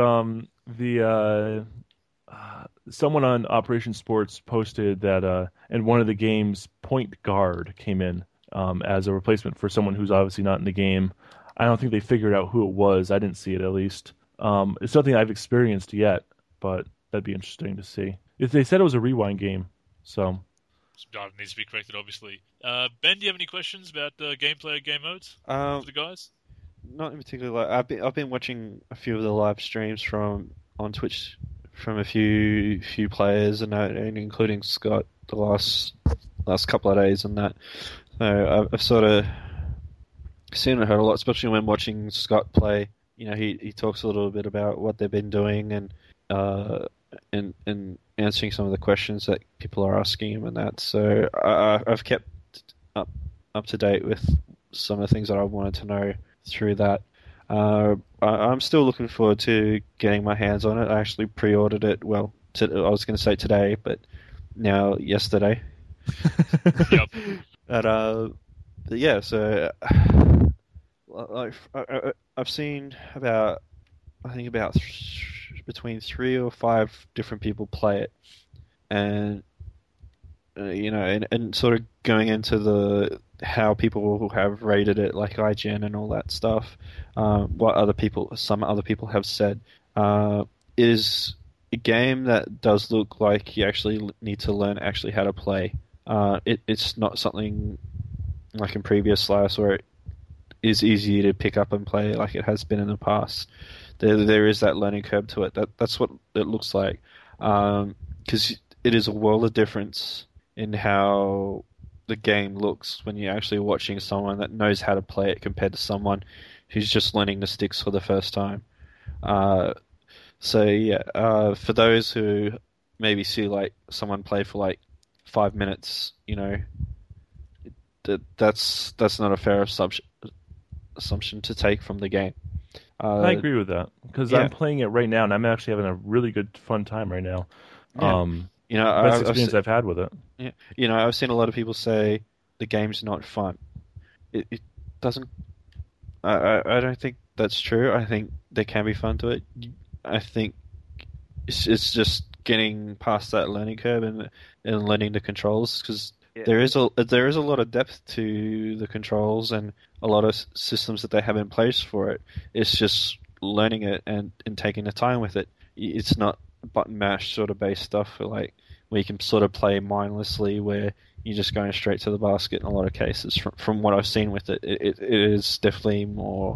someone on Operation Sports posted that in one of the games, point guard came in as a replacement for someone who's obviously not in the game. I don't think they figured out who it was. I didn't see it, at least. It's nothing I've experienced yet, but that'd be interesting to see. If they said it was a Rewind game, so some data needs to be corrected, obviously. Ben, do you have any questions about gameplay or game modes for the guys? Not in particular. I've been watching a few of the live streams on Twitch from a few players and including Scott the last couple of days and that. So I've sort of seen and heard a lot, especially when watching Scott play. He talks a little bit about what they've been doing and answering some of the questions that people are asking him and that. So I've kept up to date with some of the things that I wanted to know through that. I'm still looking forward to getting my hands on it. I actually pre-ordered it. Well, I was going to say today, but now yesterday. Yep. But yeah, so I've seen about between 3 or 5 different people play it, and and sort of going into the how people have rated it, like IGN and all that stuff. What some other people have said is a game that does look like you actually need to learn actually how to play. It's not something like in previous Slice where it is easy to pick up and play like it has been in the past. There is that learning curve to it. That's what it looks like, because it is a world of difference in how the game looks when you're actually watching someone that knows how to play it compared to someone who's just learning the sticks for the first time. So yeah, for those who maybe see like someone play for like 5 minutes, that's not a fair assumption to take from the game. I agree with that because I'm playing it right now and I'm actually having a really good fun time right now. Yeah. Best experience I've had with it. Yeah, I've seen a lot of people say the game's not fun. It doesn't. I don't think that's true. I think there can be fun to it. I think it's just getting past that learning curve and learning the controls, because there is a lot of depth to the controls and a lot of systems that they have in place for it. It's just learning it and taking the time with it. It's not button mash sort of based stuff where you can sort of play mindlessly, where you're just going straight to the basket in a lot of cases. From what I've seen with it, it is definitely more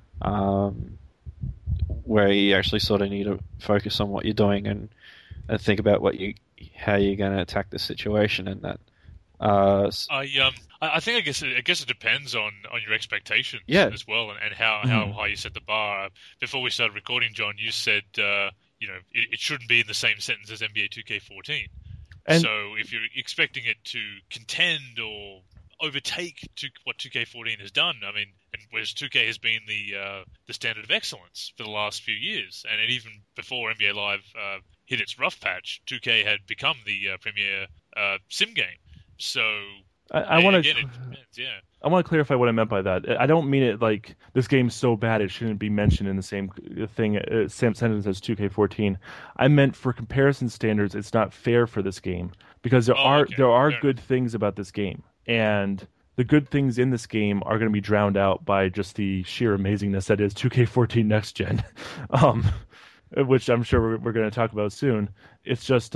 where you actually sort of need to focus on what you're doing and think about how you're going to attack the situation and that. I think I guess it depends on your expectations as well, and how high you set the bar. Before we started recording, John, you said it shouldn't be in the same sentence as NBA 2K14. So if you're expecting it to contend or overtake what 2K14 has done, I mean, and whereas 2K has been the standard of excellence for the last few years, and even before NBA Live hit its rough patch, 2K had become the premier sim game. So I want to clarify what I meant by that. I don't mean it like this game's so bad it shouldn't be mentioned in the same sentence as 2K14. I meant for comparison standards, it's not fair for this game because there are good things about this game, and the good things in this game are going to be drowned out by just the sheer amazingness that is 2K14 Next Gen, which I'm sure we're going to talk about soon. It's just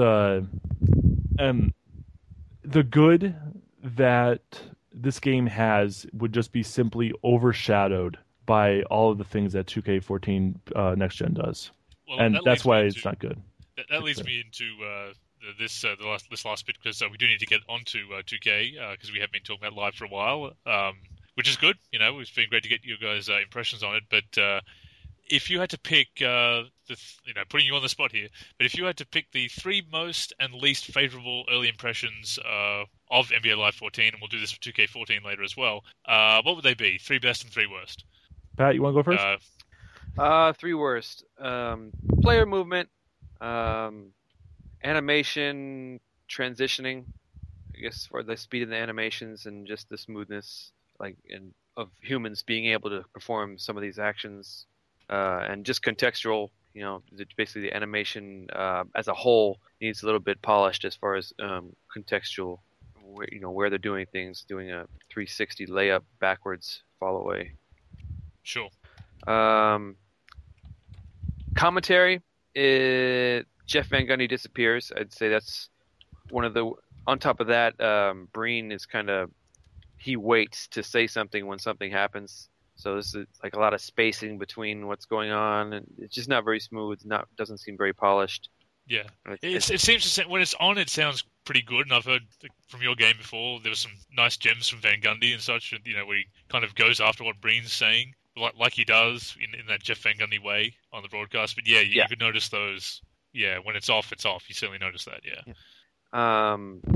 the good that this game has would just be simply overshadowed by all of the things that 2K14 Next Gen does, and that's why it's not good. That leads me into this last bit, because we do need to get onto 2K because we have been talking about Live for a while, which is good. It's been great to get you guys' impressions on it. But if you had to pick, putting you on the spot here, but if you had to pick the 3 most and least favorable early impressions of NBA Live 14, and we'll do this for 2K14 later as well, what would they be? 3 best and 3 worst. Pat, you want to go first? 3 worst. Player movement, animation, transitioning, I guess, for the speed of the animations and just the smoothness, of humans being able to perform some of these actions, and just contextual. Basically the animation as a whole needs a little bit polished as far as contextual, where they're doing things, doing a 360 layup backwards fall away. Sure. Commentary, Jeff Van Gundy disappears. I'd say that's one of the. On top of that, Breen is he waits to say something when something happens. So this is like a lot of spacing between what's going on, and it's just not very smooth. Doesn't seem very polished. Yeah, it seems to, when it's on, it sounds pretty good. And I've heard from your game before there was some nice gems from Van Gundy and such. Where he kind of goes after what Breen's saying, like he does in that Jeff Van Gundy way on the broadcast. But you could notice those. Yeah, when it's off, it's off. You certainly notice that. Yeah.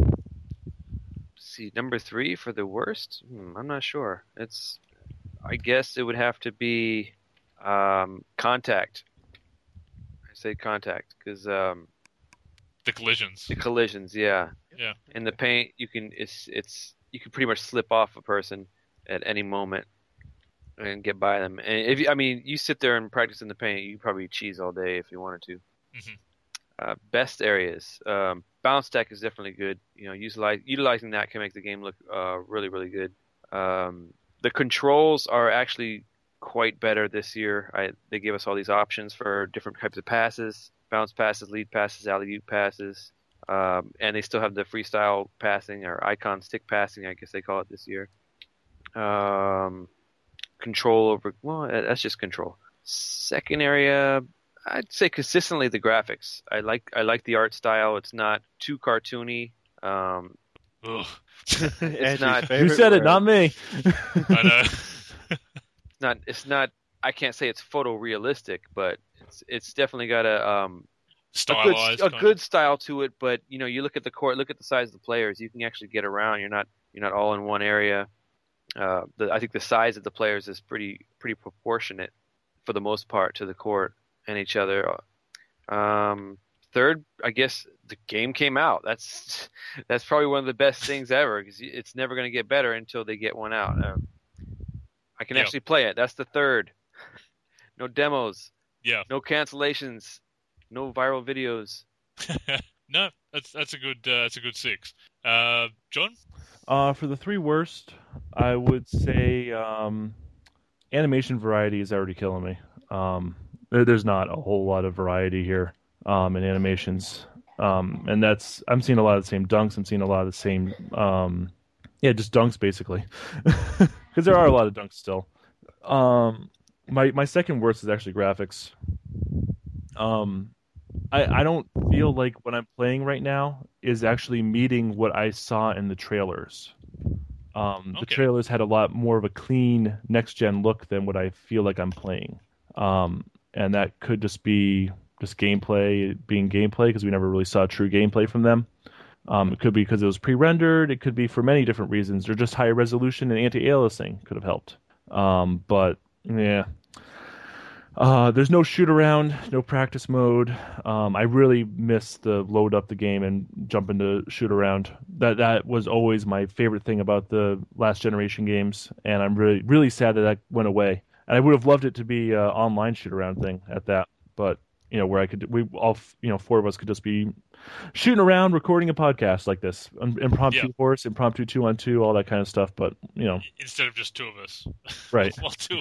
See, number 3 for the worst. I'm not sure. I guess it would have to be Contact. I say Contact because the collisions. The collisions, yeah. Yeah. In the paint, you can you can pretty much slip off a person at any moment and get by them. And if you sit there and practice in the paint, you probably cheese all day if you wanted to. Mm-hmm. Best areas. Bounce tech is definitely good. Utilizing that can make the game look really, really good. The controls are actually quite better this year. They give us all these options for different types of passes: bounce passes, lead passes, alley-oop passes, and they still have the freestyle passing or icon stick passing, I guess they call it this year. Control over that's just control. Second area, I'd say consistently the graphics. I like the art style. It's not too cartoony. It's not. You said it, not me. I know. It's not. I can't say it's photorealistic, but it's definitely got a good style to it. But you look at the court, look at the size of the players. You can actually get around. You're not all in one area. I think the size of the players is pretty proportionate for the most part to the court and each other. Third, I guess the game came out. That's probably one of the best things ever because it's never going to get better until they get one out. I can actually play it. That's the third. No demos. Yeah. No cancellations. No viral videos. No, that's a good 6. John? For the 3 worst, I would say animation variety is already killing me. There's not a whole lot of variety here in animations, and I'm seeing a lot of the same dunks. I'm seeing a lot of the same, just dunks basically, because there are a lot of dunks still. My second worst is actually graphics. I don't feel like what I'm playing right now is actually meeting what I saw in the trailers. The trailers had a lot more of a clean next-gen look than what I feel like I'm playing. And that could just be gameplay being gameplay because we never really saw true gameplay from them. It could be because it was pre-rendered. It could be for many different reasons. Or just higher resolution and anti-aliasing could have helped. But, yeah. There's no shoot around, no practice mode. I really miss the load up the game and jump into shoot around. That was always my favorite thing about the last generation games, and I'm really, really sad that went away. And I would have loved it to be an online shoot around thing at that, but where we all 4 of us could just be shooting around, recording a podcast like this, impromptu horse, impromptu 2-on-2, all that kind of stuff. But instead of just 2 of us, right? While 2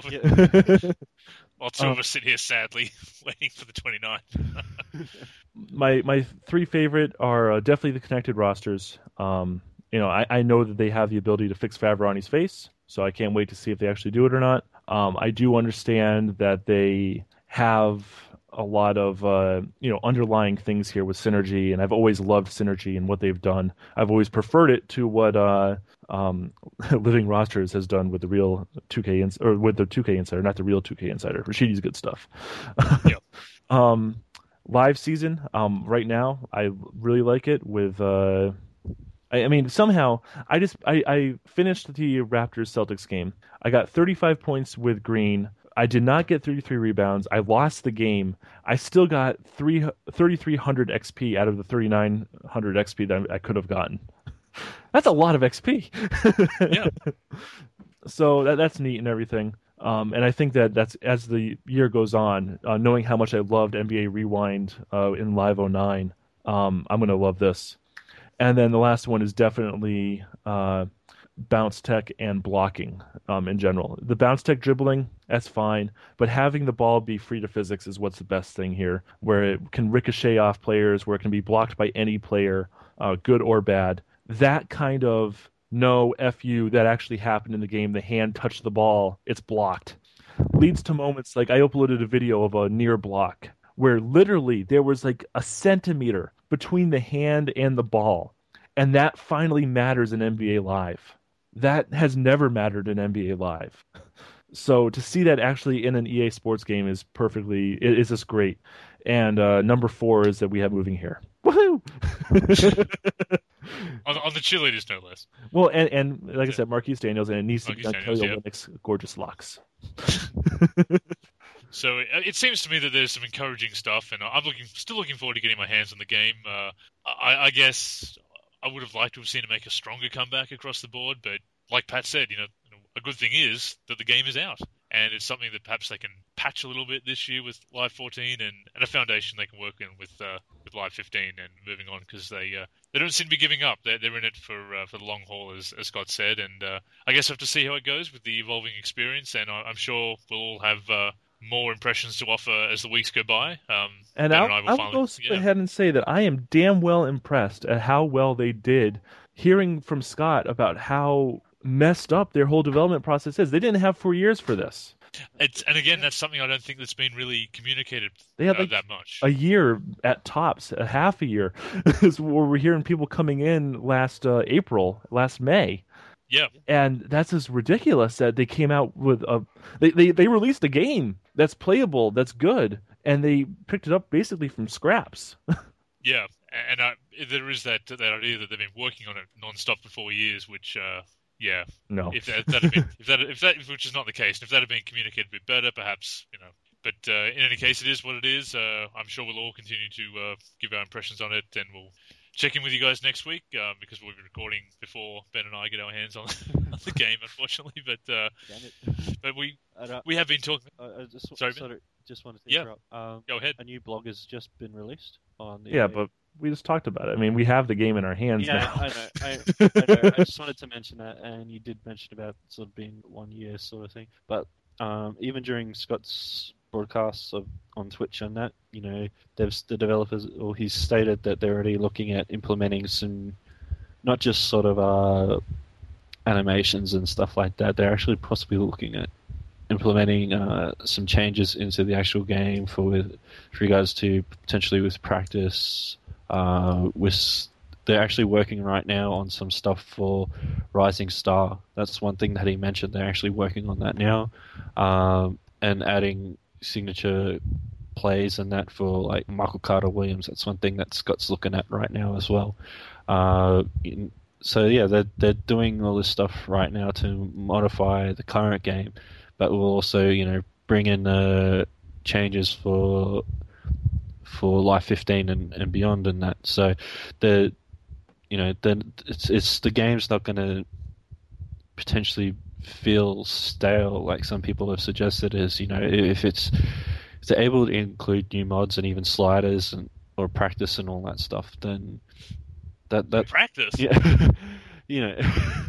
of us sit here sadly waiting for the 29th. My 3 favorite are definitely the connected rosters. I know that they have the ability to fix Favrani's face, so I can't wait to see if they actually do it or not. I do understand that they have a lot of underlying things here with Synergy, and I've always loved Synergy and what they've done. I've always preferred it to what Living Rosters has done with the real 2K or with the 2K Insider, not the real 2K Insider. Rashidi's good stuff. Yep. Live season right now, I really like it. With somehow I finished the Raptors Celtics game. I got 35 points with Green. I did not get 33 rebounds. I lost the game. I still got 3,300 XP out of the 3,900 XP that I could have gotten. That's a lot of XP. Yeah. So that's neat and everything. And I think that's as the year goes on, knowing how much I loved NBA Rewind in Live 09, I'm going to love this. And then the last one is definitely bounce tech and blocking in general. The bounce tech dribbling, that's fine, but having the ball be free to physics is what's the best thing here, where it can ricochet off players, where it can be blocked by any player, good or bad. That kind of no F you that actually happened in the game, the hand touched the ball, it's blocked, leads to moments like I uploaded a video of a near block where literally there was like a centimeter between the hand and the ball, and that finally matters in NBA Live. That has never mattered in NBA Live. So to see that actually in an EA Sports game is just great. And number 4 is that we have moving here. Woohoo! on the cheerleaders, no less. Well, and like I said, Marquise Daniels, and it needs to be Kelly Olynyk's gorgeous locks. So it seems to me that there's some encouraging stuff, and I'm still looking forward to getting my hands on the game. I guess I would have liked to have seen it make a stronger comeback across the board, but like Pat said, a good thing is that the game is out, and it's something that perhaps they can patch a little bit this year with Live 14 and a foundation they can work in with Live 15 and moving on, because they don't seem to be giving up. They're in it for the long haul, as Scott said, and I guess I have to see how it goes with the evolving experience, and I'm sure we'll all have more impressions to offer as the weeks go by. And I will go ahead and say that I am damn well impressed at how well they did. Hearing from Scott about how messed up their whole development process is. They didn't have 4 years for this. And again, that's something I don't think that's been really communicated they had that much. A year at tops, a half a year. We're hearing people coming in last May. Yeah. And that's just ridiculous that they came out with they released a game that's playable, that's good, and they picked it up basically from scraps. Yeah, and there is that idea that they've been working on it non-stop for 4 years, which yeah, no. If that which is not the case, if that had been communicated a bit better, perhaps But in any case, it is what it is. I'm sure we'll all continue to give our impressions on it, and we'll check in with you guys next week because we'll be recording before Ben and I get our hands on the game, unfortunately. But we have been talking. Just wanted to interrupt. Go ahead. A new blog has just been released on the. Yeah, but we just talked about it. I mean, we have the game in our hands now. I know. I just wanted to mention that, and you did mention about sort of being 1 year sort of thing. But even during Scott's broadcasts on Twitch and that, the developers, or he's stated that they're already looking at implementing some, not just sort of animations and stuff like that. They're actually possibly looking at implementing some changes into the actual game for regards to potentially with practice. They're actually working right now on some stuff for Rising Star. That's one thing that he mentioned. They're actually working on that now, and adding signature plays and that for like Michael Carter Williams. That's one thing that Scott's looking at right now as well. So yeah, they're doing all this stuff right now to modify the current game, but we'll also bring in changes for Life 15 and beyond and that. So the game's not going to potentially feel stale like some people have suggested. If they're able to include new mods and even sliders or practice and all that stuff, then that practice. Yeah,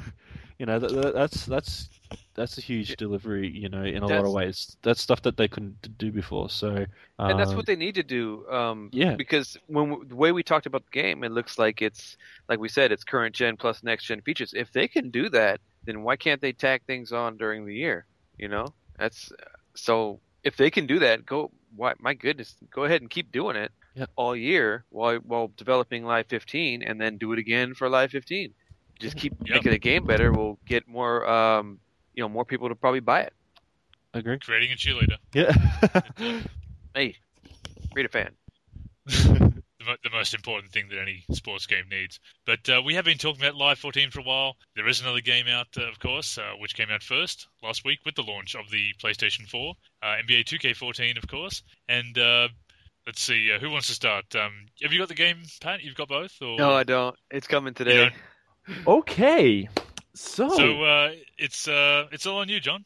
that's a huge delivery, in a lot of ways. That's stuff that they couldn't do before. So, and that's what they need to do. Because the way we talked about the game, it looks like it's, like we said, it's current gen plus next gen features. If they can do that, then why can't they tag things on during the year? That's so. If they can do that, my goodness, go ahead and keep doing it all year while developing Live 15, and then do it again for Live 15. Just keep making the game better. We'll get more. More people to probably buy it. Agree. Creating a cheerleader. Yeah. Hey, create a fan. The most important thing that any sports game needs. But we have been talking about Live 14 for a while. There is another game out, of course, which came out first last week with the launch of the PlayStation 4. NBA 2K14, of course. And let's see, who wants to start? Have you got the game, Pat? You've got both? Or... No, I don't. It's coming today. Okay. So it's all on you, John.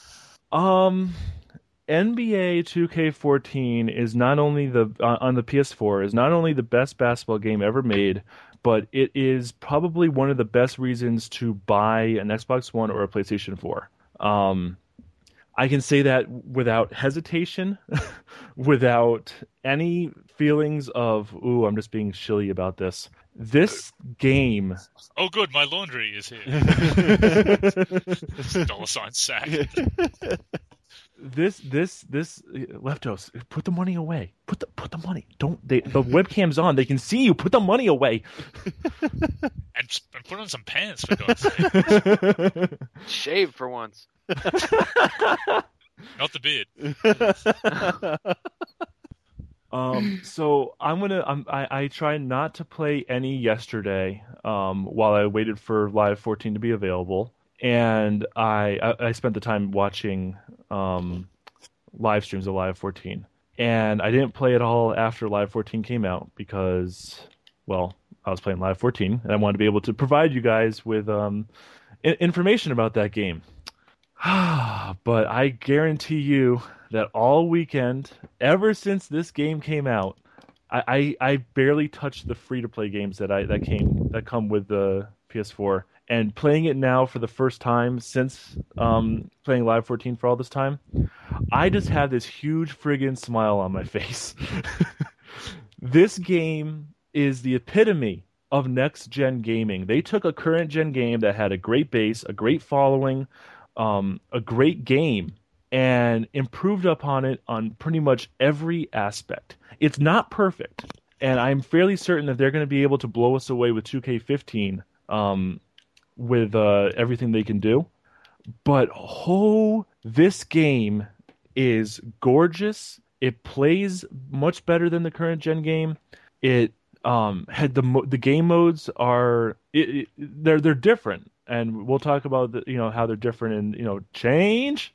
NBA 2K14 is not only on the PS4 is not only the best basketball game ever made, but it is probably one of the best reasons to buy an Xbox One or a PlayStation 4. I can say that without hesitation, without any feelings of, ooh, I'm just being shilly about this. This game... Oh, good, my laundry is here. $sign sack. This Leftos, put the money away. Put the money. The webcam's on. They can see you. Put the money away. and put on some pants, for God's sake. Shave for once. Not the beard. So I tried not to play any yesterday, while I waited for Live 14 to be available, and I spent the time watching, live streams of Live 14. And I didn't play it all after Live 14 came out because, well, I was playing Live 14 and I wanted to be able to provide you guys with information about that game. But I guarantee you that all weekend, ever since this game came out, I barely touched the free-to-play games that come with the PS4. And playing it now for the first time since playing Live 14 for all this time, I just have this huge friggin' smile on my face. This game is the epitome of next-gen gaming. They took a current-gen game that had a great base, a great following, a great game, and improved upon it on pretty much every aspect. It's not perfect, and I'm fairly certain that they're going to be able to blow us away with 2K15 with everything they can do. But this game is gorgeous. It plays much better than the current gen game. It had the game modes are they're different, and we'll talk about how they're different and change.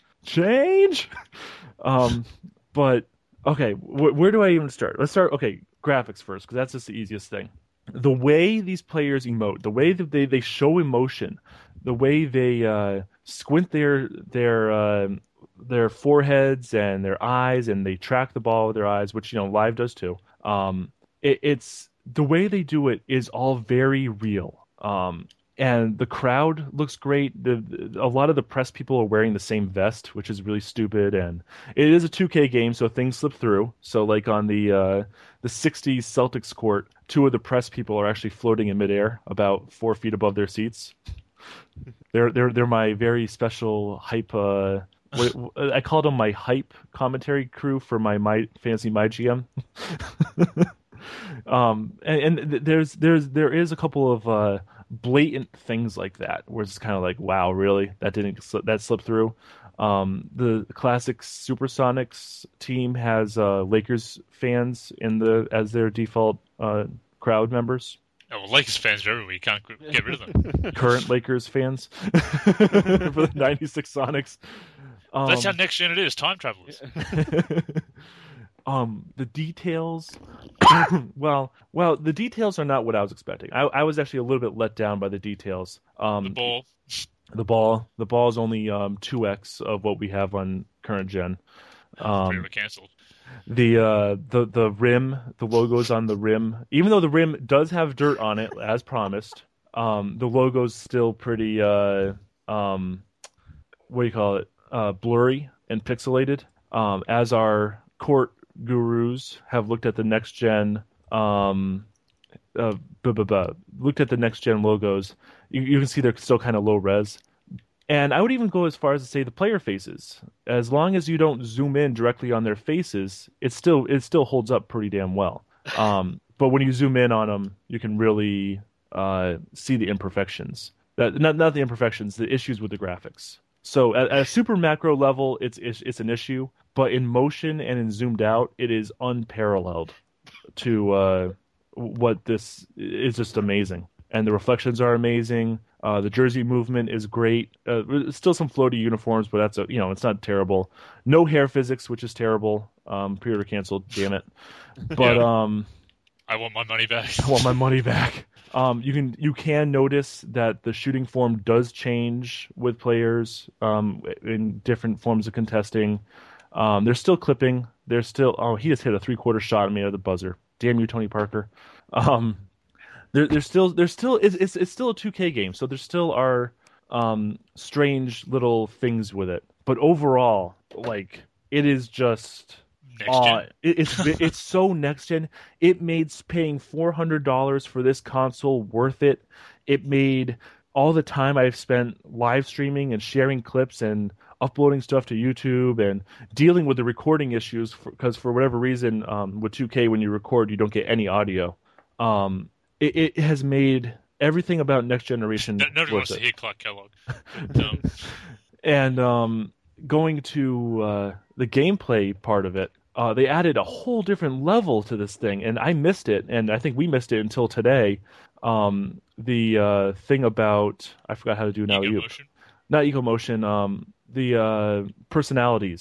But okay, where do I even start? Let's start. Okay, graphics first, because that's just the easiest thing. The way these players emote, the way that they show emotion, the way they squint their foreheads and their eyes, and they track the ball with their eyes, which Live does too. It's the way they do it is all very real. And the crowd looks great. A lot of the press people are wearing the same vest, which is really stupid. And it is a 2K game, so things slip through. So, like on the 60s Celtics court, 2 of the press people are actually floating in midair, about 4 feet above their seats. They're my very special hype. I called them my hype commentary crew for my fantasy my GM. And there is a couple of blatant things like that where it's kind of like, wow, really, that slipped through. The classic Supersonics team has Lakers fans as their default crowd members. Oh, well, Lakers fans are everywhere. You can't get rid of them. Current Lakers fans for the 96 Sonics. That's how next gen it is. Time travelers. The details, well, the details are not what I was expecting. I was actually a little bit let down by the details. The ball is only 2x of what we have on current gen. Canceled. The rim, the logo's on the rim. Even though the rim does have dirt on it, as promised, the logo's still pretty what do you call it? Blurry and pixelated. As our court gurus have looked at the next gen looked at the next gen logos, you can see they're still kind of low res. And I would even go as far as to say the player faces. As long as you don't zoom in directly on their faces, it still holds up pretty damn well. But when you zoom in on them, you can really see the imperfections. Not the imperfections, the issues with the graphics. So at a super macro level, it's an issue, but in motion and in zoomed out, it is unparalleled to what this is. Just amazing. And the reflections are amazing. The jersey movement is great. Still some floaty uniforms, but that's it's not terrible. No hair physics, which is terrible. Pre-order canceled. Damn it. But I want my money back. I want my money back. You can notice that the shooting form does change with players in different forms of contesting. They're still clipping. They're still. He just hit a 3/4 shot at me at the buzzer. Damn you, Tony Parker. It's still a 2K game, so there still are strange little things with it. But overall, like, it is just it's so next gen. It made paying $400 for this console worth it. It made all the time I've spent live streaming and sharing clips and uploading stuff to YouTube and dealing with the recording issues because for whatever reason with 2K when you record you don't get any audio. It has made everything about next generation. Nobody wants to hear Clark Kellogg. But, and going to the gameplay part of it, they added a whole different level to this thing, and I missed it, and I think we missed it until today. The thing about I forgot how to do now. Ego motion? Not ego motion. The personalities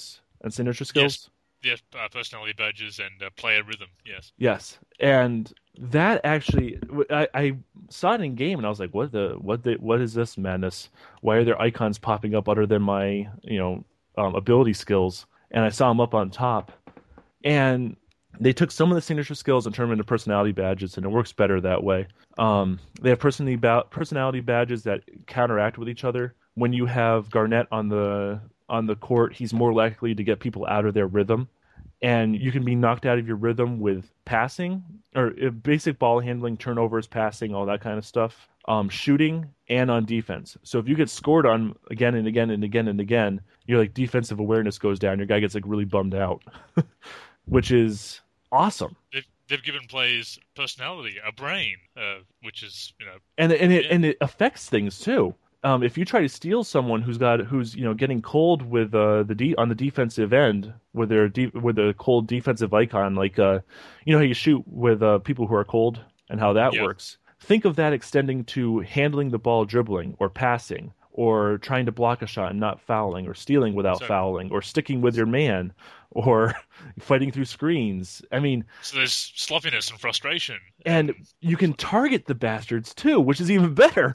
and signature skills. Yes, personality badges and player rhythm. Yes, and that actually, I saw it in game, and I was like, what is this madness? Why are there icons popping up other than my ability skills? And I saw them up on top, and they took some of the signature skills and turned them into personality badges, and it works better that way. They have personality badges that counteract with each other. When you have Garnet on the court, he's more likely to get people out of their rhythm. And you can be knocked out of your rhythm with passing, or basic ball handling, turnovers, passing, all that kind of stuff, shooting, and on defense. So if you get scored on again and again and again and again, your like defensive awareness goes down. Your guy gets like really bummed out, which is awesome. They've given players personality, a brain, which is and it affects things too. If you try to steal someone who's getting cold with on the defensive end with the cold defensive icon, like how you shoot with people who are cold and how that works. Think of that extending to handling the ball, dribbling or passing, or trying to block a shot and not fouling, or stealing without fouling, or sticking with your man, or fighting through screens. I mean, so there's sloppiness and frustration, and you can target the bastards too, which is even better.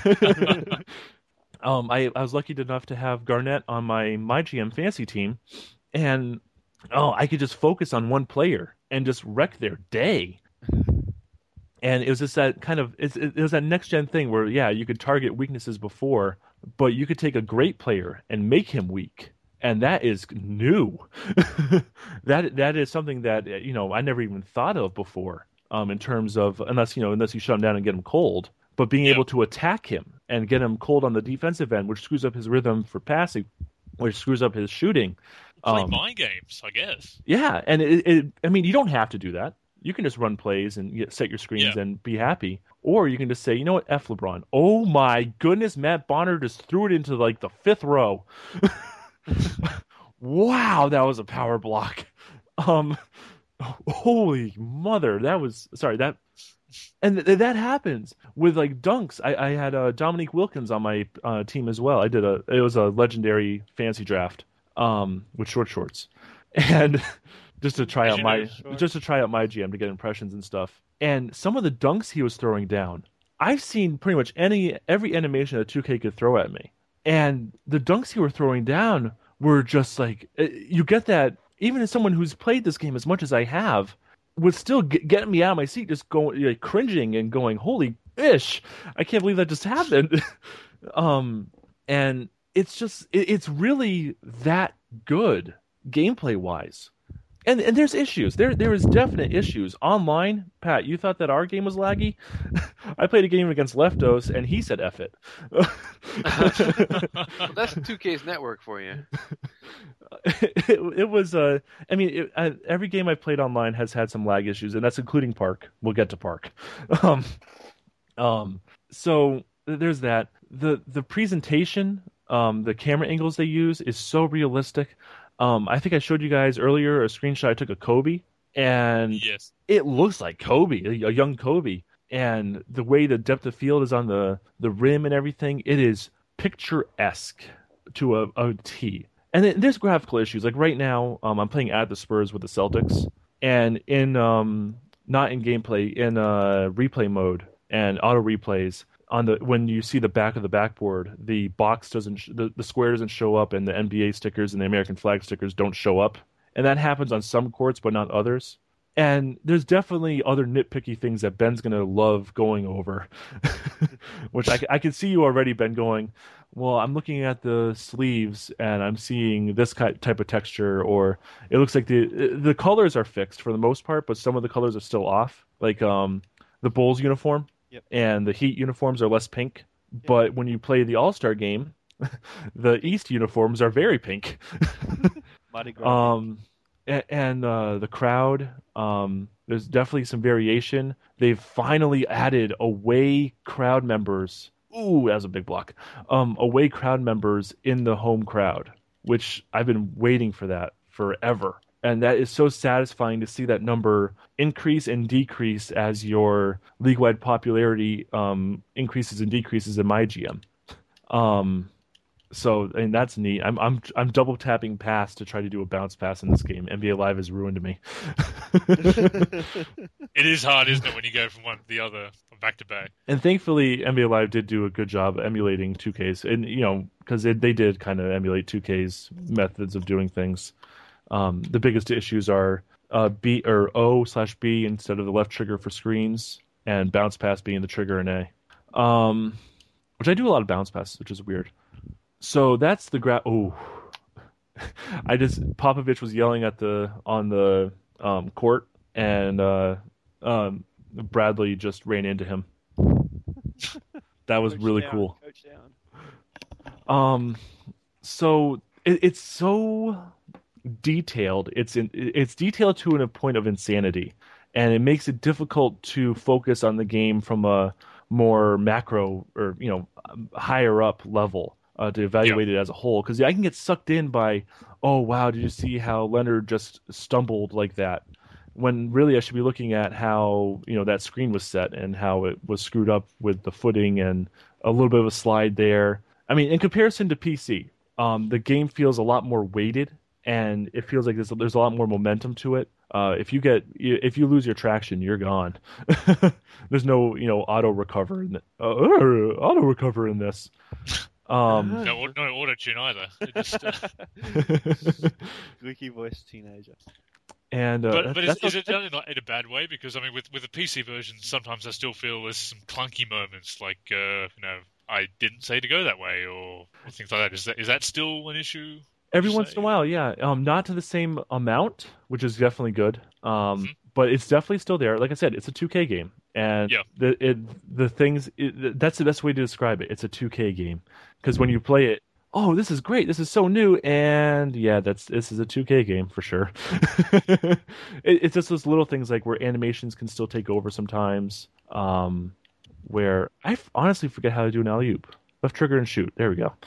I was lucky enough to have Garnet on my GM fantasy team, and I could just focus on one player and just wreck their day. And it was just that kind of it was that next gen thing where you could target weaknesses before, but you could take a great player and make him weak. And that is new. that is something that I never even thought of before. In terms of unless you shut him down and get him cold, but being able to attack him and get him cold on the defensive end, which screws up his rhythm for passing, which screws up his shooting. Play mind games, I guess. Yeah, and you don't have to do that. You can just run plays and set your screens and be happy. Or you can just say, you know what, F LeBron. Oh my goodness, Matt Bonner just threw it into like the 5th row. Wow, that was a power block. Holy mother, and that happens with like dunks. I had Dominique Wilkins on my team as well. It was a legendary fantasy draft with shorts, and just to try out my GM to get impressions and stuff. And some of the dunks he was throwing down, I've seen pretty much every animation that 2K could throw at me, and the dunks he were throwing down were just like, you get that even as someone who's played this game as much as I have, would still get me out of my seat, just going like cringing and going, "Holy ish! I can't believe that just happened." And it's really that good gameplay wise. And there's issues. There is definite issues online. Pat, you thought that our game was laggy? I played a game against Leftos, and he said "F it." Well, that's 2K's network for you. It was. Every game I've played online has had some lag issues, and that's including Park. We'll get to Park. So there's that. The presentation, the camera angles they use is so realistic. I think I showed you guys earlier a screenshot I took of Kobe, and it looks like Kobe, a young Kobe. And the way the depth of field is on the rim and everything, it is picturesque to a T. And there's graphical issues. Like right now, I'm playing at the Spurs with the Celtics, and not in gameplay, in replay mode and auto replays, when you see the back of the backboard, the box doesn't, the square doesn't show up, and the NBA stickers and the American flag stickers don't show up, and that happens on some courts but not others. And there's definitely other nitpicky things that Ben's gonna love going over, which I can see you already, Ben, going, well, I'm looking at the sleeves and I'm seeing this type of texture, or it looks like the colors are fixed for the most part, but some of the colors are still off, like the Bulls uniform. Yep. And the Heat uniforms are less pink, but when you play the All-Star game, the East uniforms are very pink. And the crowd, there's definitely some variation. They've finally added away crowd members. Ooh, that was a big block. Away crowd members in the home crowd, which I've been waiting for that forever. And that is so satisfying to see that number increase and decrease as your league-wide popularity increases and decreases in my GM. So, and that's neat. I'm double tapping pass to try to do a bounce pass in this game. NBA Live has ruined me. It is hard, isn't it, when you go from one to the other back to back? And thankfully, NBA Live did do a good job emulating 2K's, and because they did kind of emulate 2K's methods of doing things. The biggest issues are B or O/B instead of the left trigger for screens, and bounce pass being the trigger in A. Which I do a lot of bounce passes, which is weird. So that's the Popovich was yelling on the court, and Bradley just ran into him. That was really cool. So it's so detailed. It's detailed to a point of insanity, and it makes it difficult to focus on the game from a more macro or higher up level to evaluate it as a whole. Because I can get sucked in by, oh wow, did you see how Leonard just stumbled like that? When really I should be looking at how that screen was set and how it was screwed up with the footing and a little bit of a slide there. I mean, in comparison to PC, the game feels a lot more weighted, and it feels like there's a lot more momentum to it. If you lose your traction, you're gone. There's no auto recover in this. No auto tune either. Squeaky voice teenager. And but is it done in a bad way? Because I mean, with the PC version, sometimes I still feel there's some clunky moments, like I didn't say to go that way, or things like that. Is that still an issue? Every once in a while, yeah. Not to the same amount, which is definitely good. But it's definitely still there. Like I said, it's a 2K game, and that's the best way to describe it. It's a 2K game because when you play it, oh, this is great. This is so new, and yeah, this is a 2K game for sure. It's just those little things like where animations can still take over sometimes. Where I honestly forget how to do an alley-oop. Left trigger and shoot. There we go.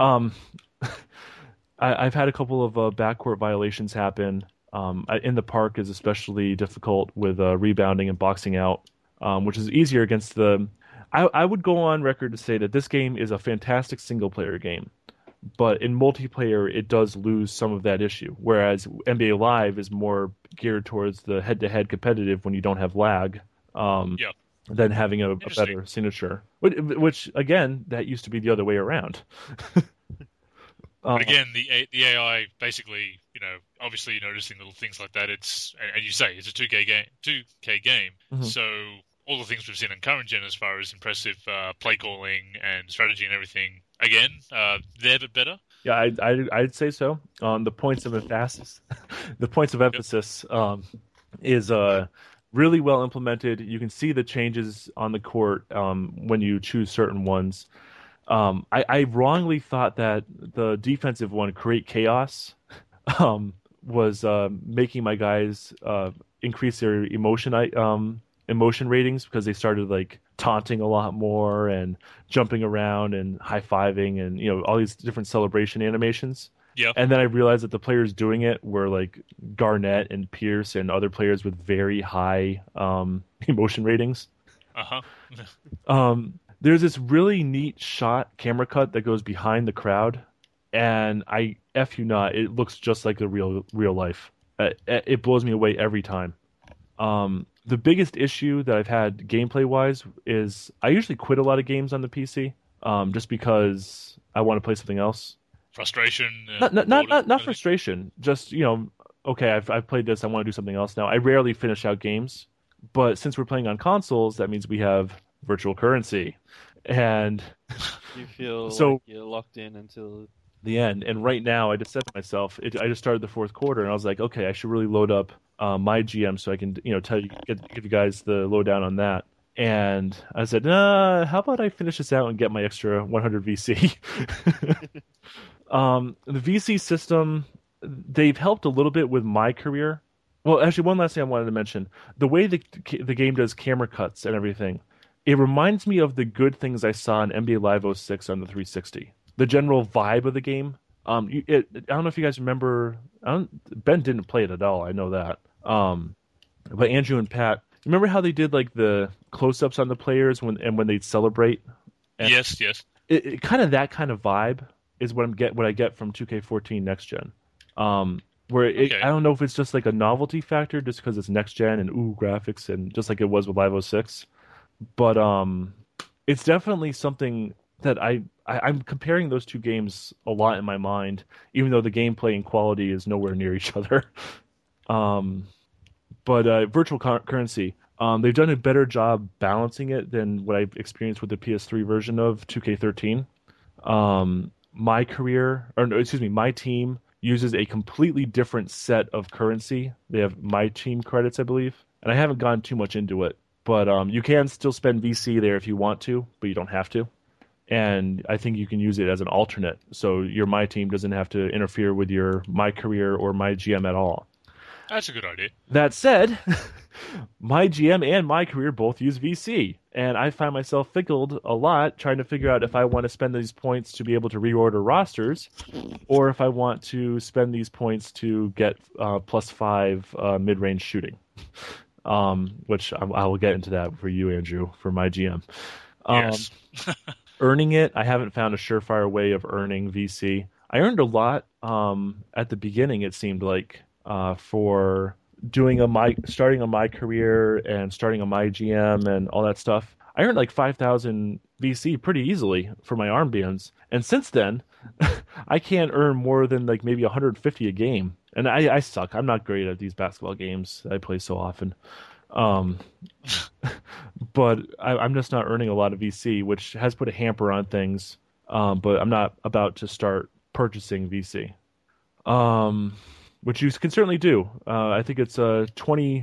I've had a couple of backcourt violations happen. In the park is especially difficult with rebounding and boxing out, which is easier against the... I would go on record to say that this game is a fantastic single-player game, but in multiplayer it does lose some of that issue, whereas NBA Live is more geared towards the head-to-head competitive when you don't have lag. Than having a better signature. Which, again, that used to be the other way around. But again, the AI basically, obviously you're noticing little things like that. And you say it's a 2K game. Mm-hmm. So all the things we've seen in current gen as far as impressive play calling and strategy and everything, again, they're but better. Yeah, I'd say so. The points of emphasis, is really well implemented. You can see the changes on the court when you choose certain ones. I wrongly thought that the defensive one, Create Chaos, was making my guys increase their emotion ratings because they started like taunting a lot more and jumping around and high-fiving and all these different celebration animations. Yeah. And then I realized that the players doing it were like Garnett and Pierce and other players with very high emotion ratings. There's this really neat camera cut that goes behind the crowd, and I F you not, it looks just like the real life. It blows me away every time. The biggest issue that I've had gameplay-wise is I usually quit a lot of games on the PC just because I want to play something else. Frustration? Not frustration. Just, okay, I've played this, I want to do something else now. I rarely finish out games, but since we're playing on consoles, that means we have virtual currency. And you feel like you're locked in until the end. And right now, I just said to myself, I just started the fourth quarter, and I was like, okay, I should really load up my GM so I can, give you guys the lowdown on that. And I said, how about I finish this out and get my extra 100 VC? The VC system, they've helped a little bit with my career. Well, actually, one last thing I wanted to mention. The way the game does camera cuts and everything, it reminds me of the good things I saw in NBA Live 06 on the 360. The general vibe of the game. I don't know if you guys remember. Ben didn't play it at all. I know that. But Andrew and Pat, remember how they did like the close-ups on the players when they'd celebrate? And yes. It kind of that kind of vibe. is what I get from 2K14 next gen. I don't know if it's just like a novelty factor, just because it's next gen and graphics, and just like it was with Live 06, but it's definitely something that I'm comparing those two games a lot in my mind, even though the gameplay and quality is nowhere near each other. But Virtual Currency, they've done a better job balancing it than what I've experienced with the PS3 version of 2K13. My team uses a completely different set of currency. They have My Team credits, I believe, and I haven't gone too much into it. But you can still spend VC there if you want to, but you don't have to. And I think you can use it as an alternate, so your My Team doesn't have to interfere with your My Career or My GM at all. That's a good idea. That said, My GM and My Career both use VC, and I find myself fickled a lot trying to figure out if I want to spend these points to be able to reorder rosters, or if I want to spend these points to get +5 mid-range shooting. Which I will get into that for you, Andrew, for My GM. Yes. Earning it, I haven't found a surefire way of earning VC. I earned a lot at the beginning, it seemed like, for doing starting a My Career and starting a My GM and all that stuff. I earned like 5,000 VC pretty easily for my armbands. And since then, I can't earn more than like maybe 150 a game. And I suck. I'm not great at these basketball games I play so often. But I'm just not earning a lot of VC, which has put a hamper on things. But I'm not about to start purchasing VC. Which you can certainly do. I think it's $20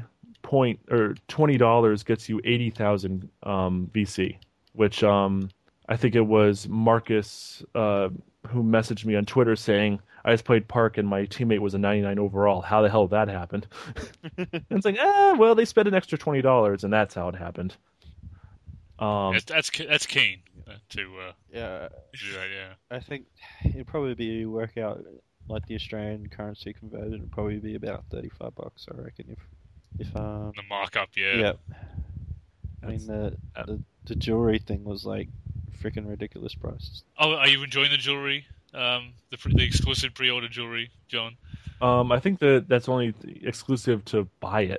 gets you 80,000 VC, which I think it was Marcus who messaged me on Twitter saying, I just played Park and my teammate was a 99 overall. How the hell that happened? And it's like, well, they spent an extra $20, and that's how it happened. That's keen to do that, yeah. I think it'd probably work out like the Australian currency converted would probably be about $35, I reckon. If the markup, yeah. Yep. I mean the jewelry thing was like freaking ridiculous prices. Oh, are you enjoying the jewelry? The exclusive pre-order jewelry, John? I think that's only exclusive to buy it.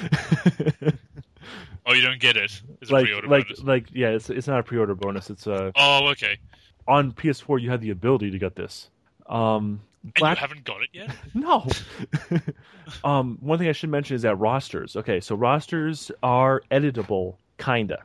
Oh, you don't get it? It's a pre-order bonus. It's not a pre-order bonus. It's a. Oh, okay. On PS4, you had the ability to get this. And you haven't got it yet? No. One thing I should mention is that rosters. Okay, so rosters are editable, kinda.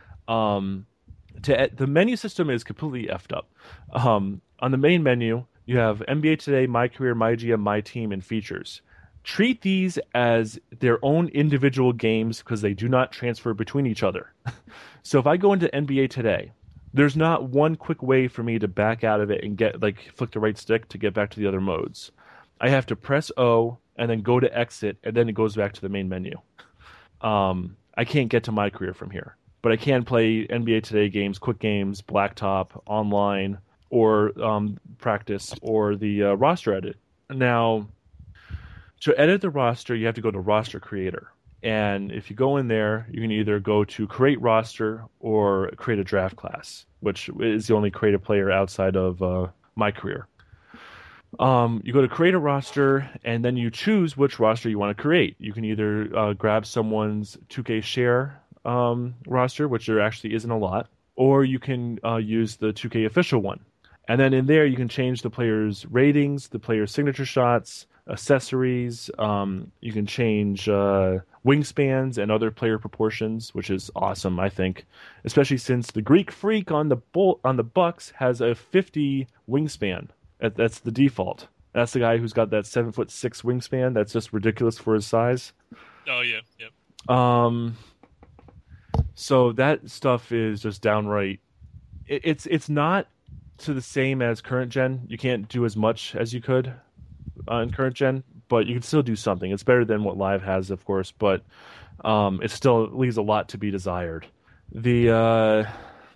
The menu system is completely effed up. On the main menu, you have NBA Today, My Career, My GM, My Team, and Features. Treat these as their own individual games because they do not transfer between each other. So if I go into NBA Today, there's not one quick way for me to back out of it and flick the right stick to get back to the other modes. I have to press O and then go to exit, and then it goes back to the main menu. I can't get to My Career from here, but I can play NBA Today games, quick games, blacktop, online, or practice, or the roster edit. Now, to edit the roster, you have to go to Roster Creator. And if you go in there, you can either go to Create Roster or Create a Draft Class, which is the only create a player outside of My Career. You go to Create a Roster, and then you choose which roster you want to create. You can either grab someone's 2K Share roster, which there actually isn't a lot, or you can use the 2K Official one. And then in there, you can change the player's ratings, the player's signature shots, accessories. You can change wingspans and other player proportions, which is awesome, I think, especially since the Greek Freak on the Bucks has a 50 wingspan. That's the default. That's the guy who's got that 7'6" wingspan. That's just ridiculous for his size. Oh yeah, yep. So that stuff is just downright. It's not to the same as current gen. You can't do as much as you could in current gen, but you can still do something. It's better than what Live has, of course, but it still leaves a lot to be desired. The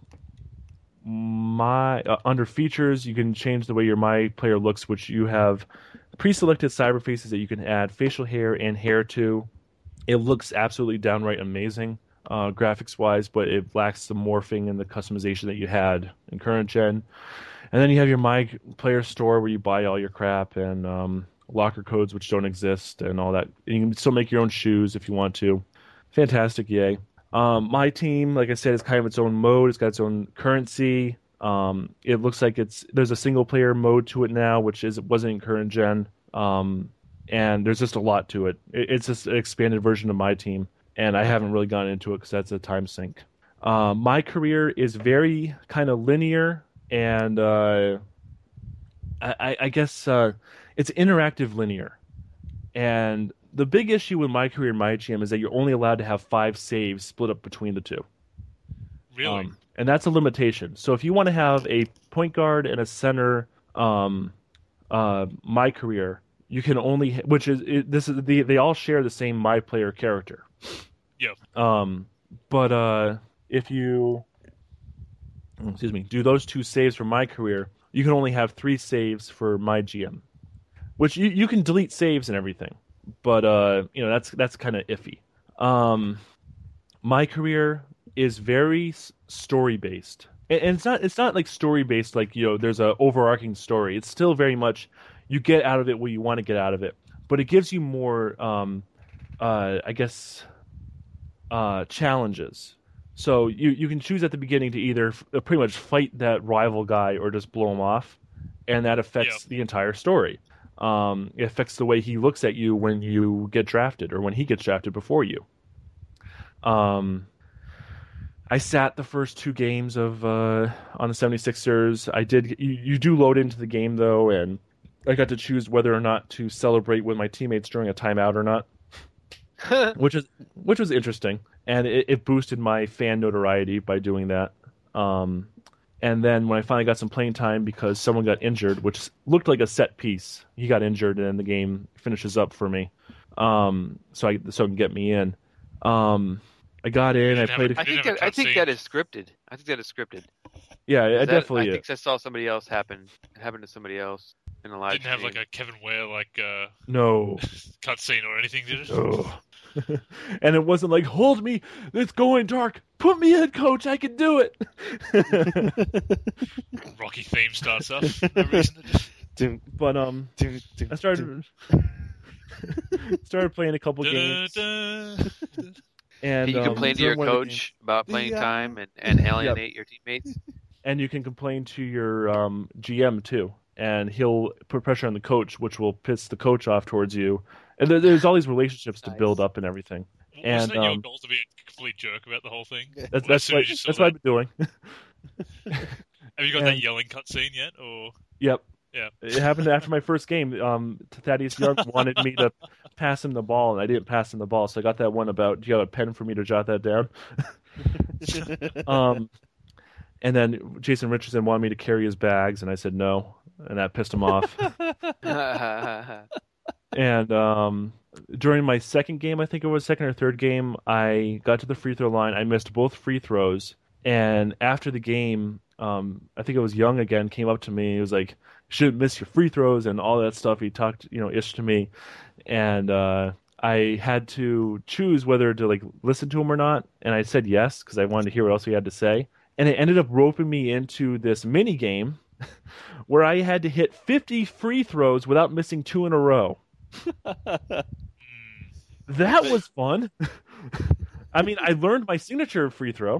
under features, you can change the way your My Player looks, which you have pre-selected cyber faces that you can add facial hair and hair to. It looks absolutely downright amazing graphics-wise, but it lacks the morphing and the customization that you had in current gen. And then you have your My Player store where you buy all your crap and locker codes which don't exist and all that. And you can still make your own shoes if you want to. Fantastic, yay. My team, like I said, is kind of its own mode. It's got its own currency. It looks like there's a single player mode to it now, which wasn't in current gen. And there's just a lot to it. It's just an expanded version of my team, and I haven't really gone into it because that's a time sink. My career is very kind of linear, and I guess it's interactive linear. And the big issue with my career in my GM is that you're only allowed to have 5 saves split up between the two. Really? And that's a limitation. So if you want to have a point guard and a center, my career, you can only, they all share the same my player character. Yeah. But if you, do those 2 saves for my career, you can only have 3 saves for my GM, which you can delete saves and everything. But that's kind of iffy. My career is very story based, and it's not like story based like there's a overarching story. It's still very much you get out of it what you want to get out of it, but it gives you more challenges. So you can choose at the beginning to either pretty much fight that rival guy or just blow him off, and that affects the entire story. It affects the way he looks at you when you get drafted or when he gets drafted before you. I sat the first 2 games of on the 76ers. I did. You do load into the game though, and I got to choose whether or not to celebrate with my teammates during a timeout or not, which was interesting, and it boosted my fan notoriety by doing that. And then when I finally got some playing time because someone got injured, which looked like a set piece, he got injured and then the game finishes up for me. So it can get me in. I got in. I played. I think that is scripted. Yeah, it definitely is. I think I saw somebody else happened to somebody else in a live Didn't have like a Kevin Ware no cutscene or anything, did it? Oh. And it wasn't like, hold me, it's going dark, put me in, coach, I can do it. Rocky theme starts up. No reason to but I started playing a couple games. And you complain to your coach about playing time and alienate your teammates. And you can complain to your GM too, and he'll put pressure on the coach, which will piss the coach off towards you. And there's all these relationships to build up and everything. Wasn't it your goal to be a complete jerk about the whole thing? That's what I've been doing. Have you got that yelling cutscene yet? Or yep. Yeah. It happened after my first game. Thaddeus Young wanted me to pass him the ball, and I didn't pass him the ball. So I got that one about, do you have a pen for me to jot that down? And then Jason Richardson wanted me to carry his bags, and I said no, and that pissed him off. And during my second game, I think it was second or third game, I got to the free throw line. I missed both free throws, and after the game, I think it was Young again, came up to me. He was like, "You shouldn't miss your free throws," and all that stuff. He talked, ish to me, and I had to choose whether to listen to him or not, and I said yes because I wanted to hear what else he had to say. And it ended up roping me into this mini game where I had to hit 50 free throws without missing 2 in a row. That was fun. I mean, I learned my signature free throw.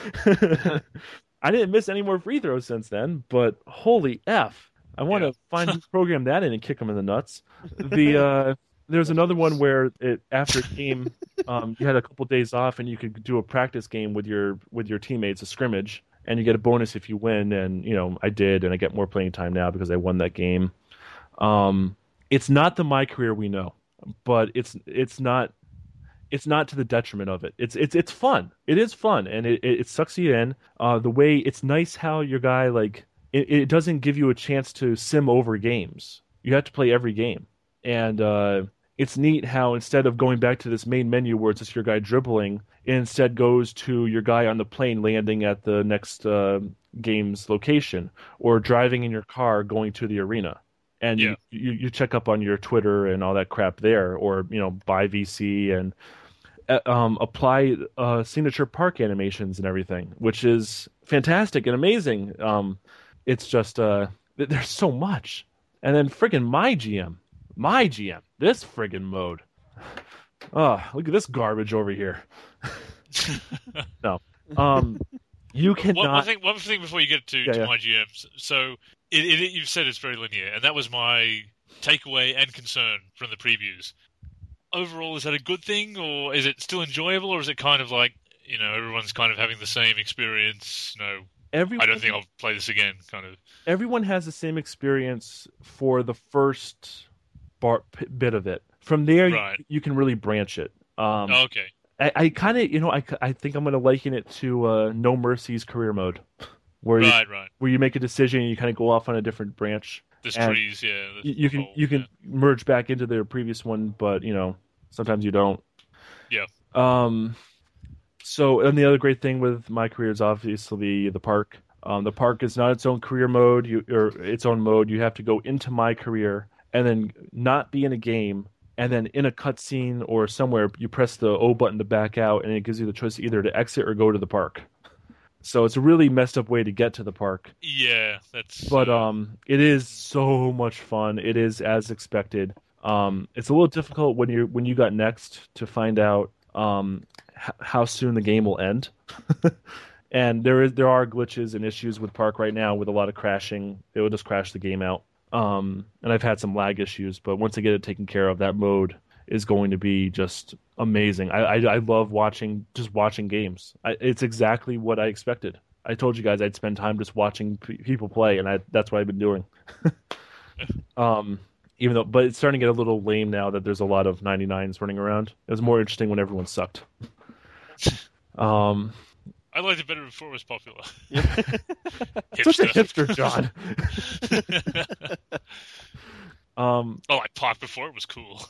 I didn't miss any more free throws since then, but holy F. I want to program that in and kick them in the nuts. There's another one where after a game, you had a couple days off and you could do a practice game with your teammates, a scrimmage, and you get a bonus if you win. And I did, and I get more playing time now because I won that game. It's not the My Career we know, but it's not to the detriment of it. It's fun. It is fun, and it sucks you in. The way it's nice how your guy it doesn't give you a chance to sim over games. You have to play every game, and it's neat how instead of going back to this main menu where it's just your guy dribbling, it instead goes to your guy on the plane landing at the next game's location, or driving in your car going to the arena. And you check up on your Twitter and all that crap there, or buy VC and apply signature park animations and everything, which is fantastic and amazing. It's just there's so much. And then friggin' my GM, this friggin' mode. Oh, look at this garbage over here. No. You cannot. One thing before you get to my GM. So you've said it's very linear, and that was my takeaway and concern from the previews. Overall, is that a good thing, or is it still enjoyable, or is it kind of like, everyone's kind of having the same experience? I don't think I'll play this again, kind of. Everyone has the same experience for the first bit of it. From there, right. you can really branch it. Okay. I kind of, I think I'm going to liken it to No Mercy's career mode, where you make a decision and you kind of go off on a different branch. There's trees, yeah. You can merge back into the previous one, but sometimes you don't. Yeah. So, and the other great thing with my career is obviously the park. The park is not its own career mode or its own mode. You have to go into my career and then not be in a game. And then in a cutscene or somewhere, you press the O button to back out, and it gives you the choice either to exit or go to the park. So it's a really messed up way to get to the park. Yeah, that's. But it is so much fun. It is as expected. It's a little difficult when you got next to find out how soon the game will end. And there are glitches and issues with Park right now with a lot of crashing. It will just crash the game out. And I've had some lag issues, but once I get it taken care of, that mode is going to be just amazing. I love watching games. It's exactly what I expected. I told you guys I'd spend time just watching people play, and that's what I've been doing. But it's starting to get a little lame now that there's a lot of 99s running around. It was more interesting when everyone sucked. I liked it better before it was popular. Such a hipster, John. I liked Park before it was cool.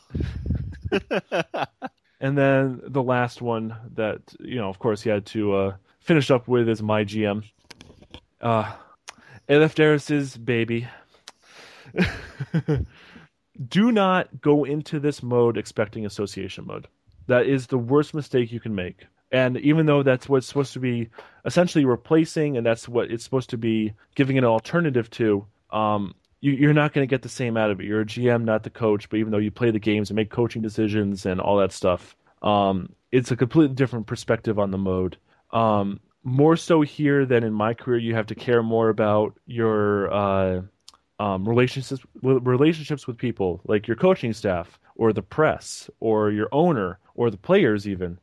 And then the last one that, of course, you had to finish up with is my GM. Eleftheris' baby. Do not go into this mode expecting association mode. That is the worst mistake you can make. And even though that's what it's supposed to be essentially replacing, and that's what it's supposed to be giving an alternative to, you're not going to get the same out of it. You're a GM, not the coach, but even though you play the games and make coaching decisions and all that stuff, it's a completely different perspective on the mode. More so here than in my career, you have to care more about your relationships with people, like your coaching staff, or the press, or your owner, or the players even.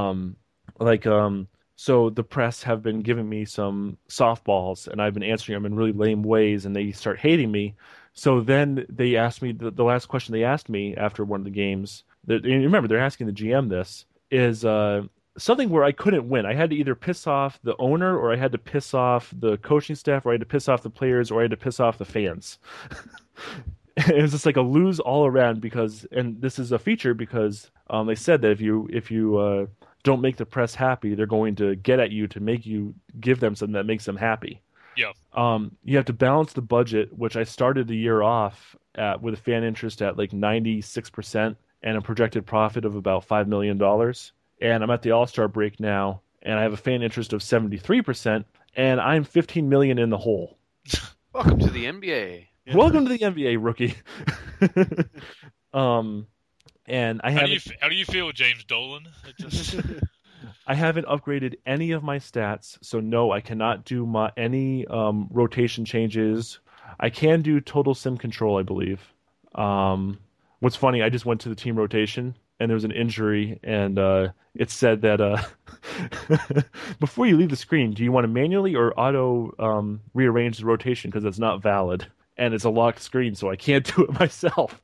So the press have been giving me some softballs, and I've been answering them in really lame ways, and they start hating me. So then they asked me, the last question they asked me after one of the games, and remember, they're asking the GM this, is something where I couldn't win. I had to either piss off the owner, or I had to piss off the coaching staff, or I had to piss off the players, or I had to piss off the fans. It was just like a lose all around and this is a feature because they said that if you don't make the press happy, they're going to get at you to make you give them something that makes them happy. Yeah. You have to balance the budget, which I started the year off with a fan interest at like 96% and a projected profit of about $5 million. And I'm at the All-Star break now, and I have a fan interest of 73%, and I'm $15 million in the hole. Welcome to the NBA. Yeah. Welcome to the NBA, rookie. And I haven't. How do you feel, James Dolan? I haven't upgraded any of my stats, so no, I cannot do any rotation changes. I can do total sim control, I believe. What's funny, I just went to the team rotation, and there was an injury, and it said that before you leave the screen, do you want to manually or auto rearrange the rotation because it's not valid? And it's a locked screen, so I can't do it myself.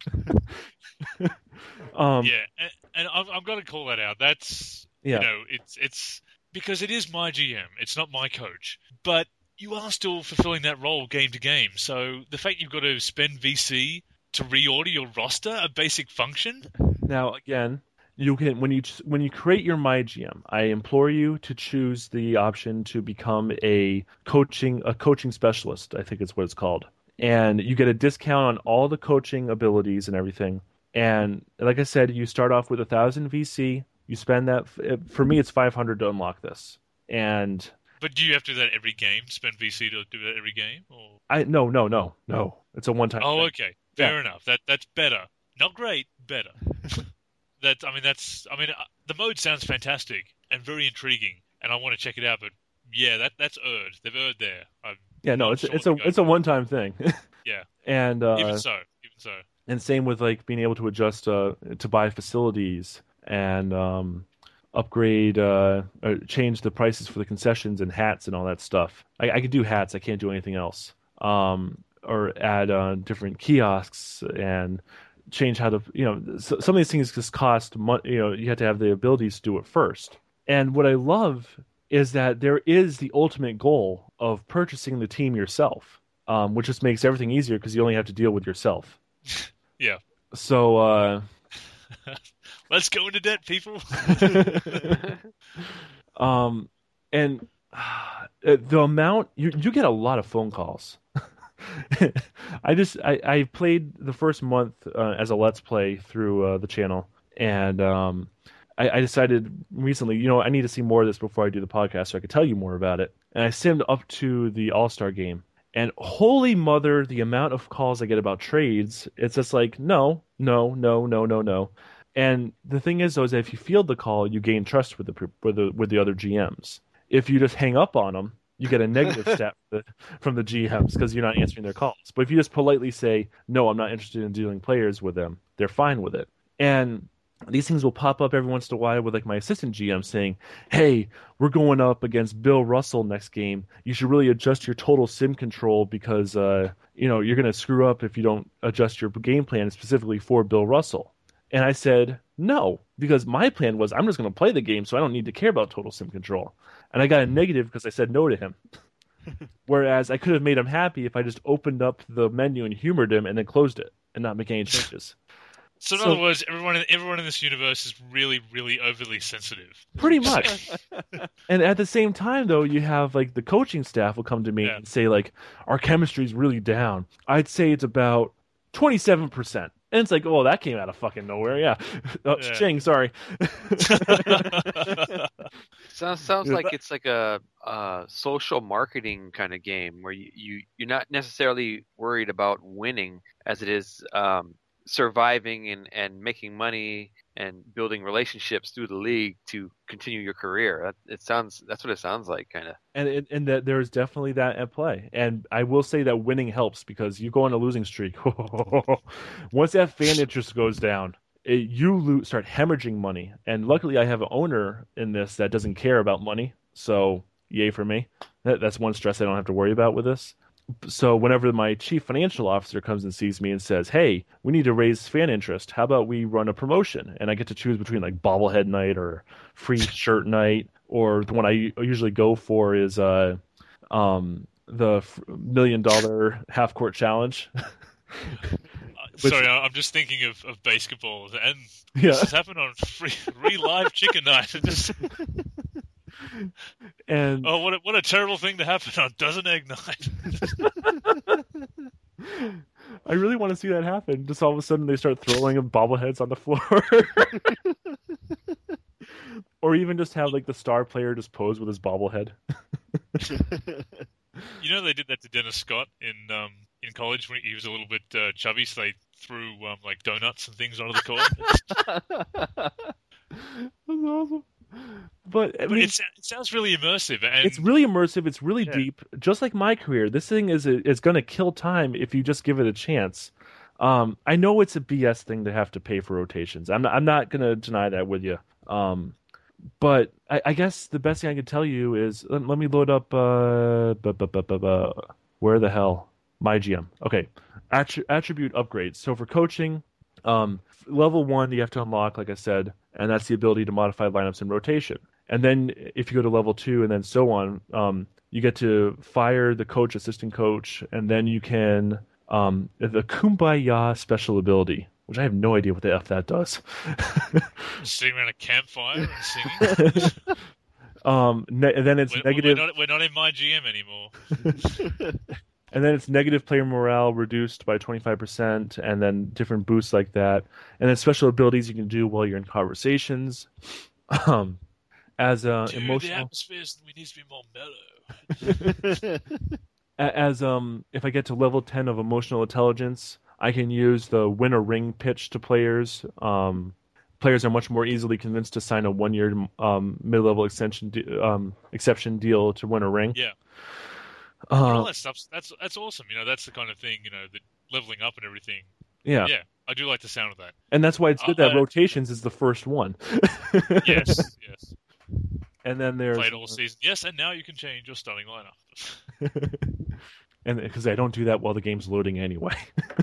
Yeah, and I've got to call that out. That's it's because it is my GM. It's not my coach, but you are still fulfilling that role game to game. So the fact you've got to spend VC to reorder your roster, a basic function. Now again, you can when you create your My GM, I implore you to choose the option to become a coaching specialist. I think it's what it's called. And you get a discount on all the coaching abilities and everything. And like I said, you start off with 1,000 VC. You spend that. For me, it's 500 to unlock this. But do you have to do that every game? Spend VC to do that every game? Or? No. It's a one-time thing. Okay. Fair enough. That's better. Not great, better. The mode sounds fantastic and very intriguing, and I want to check it out. But yeah, that's Erd. They've Erd there. It's a one-time thing. Yeah, and even so. And same with like being able to adjust to buy facilities and upgrade, change the prices for the concessions and hats and all that stuff. I could do hats. I can't do anything else. Or add different kiosks and change how to, some of these things just cost money. You have to have the abilities to do it first. And what I love is that there is the ultimate goal of purchasing the team yourself, which just makes everything easier because you only have to deal with yourself. Yeah. So, let's go into debt, people. And the amount you get a lot of phone calls. I played the first month as a Let's Play through the channel, and I decided recently, I need to see more of this before I do the podcast so I could tell you more about it. And I simmed up to the All-Star game, and holy mother, the amount of calls I get about trades, it's just like, no. And the thing is, though, is that if you field the call, you gain trust with the other GMs. If you just hang up on them, you get a negative stat from the GMs because you're not answering their calls. But if you just politely say, no, I'm not interested in dealing players with them, they're fine with it. And these things will pop up every once in a while with like my assistant GM saying, hey, we're going up against Bill Russell next game. You should really adjust your total sim control because, you're going to screw up if you don't adjust your game plan specifically for Bill Russell. And I said, no, because my plan was I'm just going to play the game so I don't need to care about total sim control. And I got a negative because I said no to him. Whereas I could have made him happy if I just opened up the menu and humored him and then closed it and not make any changes. So in other words, everyone in this universe is really, really overly sensitive. Pretty much. And at the same time, though, you have like the coaching staff will come to me and say like, our chemistry's really down. I'd say it's about 27%. And it's like, oh, that came out of fucking nowhere. Yeah. Ching, sorry. Sounds like it's like a social marketing kind of game where you're not necessarily worried about winning as it is surviving and making money and building relationships through the league to continue your career. That's what it sounds like, kind of. And that there's definitely that at play. And I will say that winning helps because you go on a losing streak. Once that fan interest goes down, you start hemorrhaging money. And luckily, I have an owner in this that doesn't care about money. So yay for me. That's one stress I don't have to worry about with this. So whenever my chief financial officer comes and sees me and says, hey, we need to raise fan interest, how about we run a promotion? And I get to choose between like bobblehead night or free shirt night, or the one I usually go for is the $1 million half court challenge. Sorry, I'm just thinking of basketball, and this has happened on free live chicken night. And what a terrible thing to happen on Dozen Egg Night. I really want to see that happen. Just all of a sudden they start throwing bobbleheads on the floor. Or even just have like the star player just pose with his bobblehead. They did that to Dennis Scott in college when he was a little bit chubby, so they threw like donuts and things onto the court. That's awesome. But I mean, it sounds really immersive. And it's really immersive. It's really deep. Just like my career, this thing is going to kill time if you just give it a chance. I know it's a BS thing to have to pay for rotations. I'm not going to deny that with you. But I guess the best thing I can tell you is let me load up. Where the hell? My GM. Okay, attribute upgrades. So for coaching, level 1 you have to unlock, like I said, and that's the ability to modify lineups in rotation. And then if you go to level 2 and then so on, you get to fire the coach, assistant coach, and then you can the Kumbaya special ability, which I have no idea what the F that does. Sitting around a campfire and singing. And then it's negative. We're not in My GM anymore. And then it's negative player morale reduced by 25%, and then different boosts like that. And then special abilities you can do while you're in conversations. As emotional. The atmosphere we need to be more mellow. as if I get to level 10 of emotional intelligence, I can use the win a ring pitch to players. Players are much more easily convinced to sign a 1-year mid-level exception deal to win a ring. Yeah. All that stuff, that's awesome. That's the kind of thing, the leveling up and everything. Yeah. Yeah, I do like the sound of that. And that's why it's good that rotations is the first one. Yes. And then there's... Played all season. Yes, and now you can change your starting lineup. And because I don't do that while the game's loading anyway.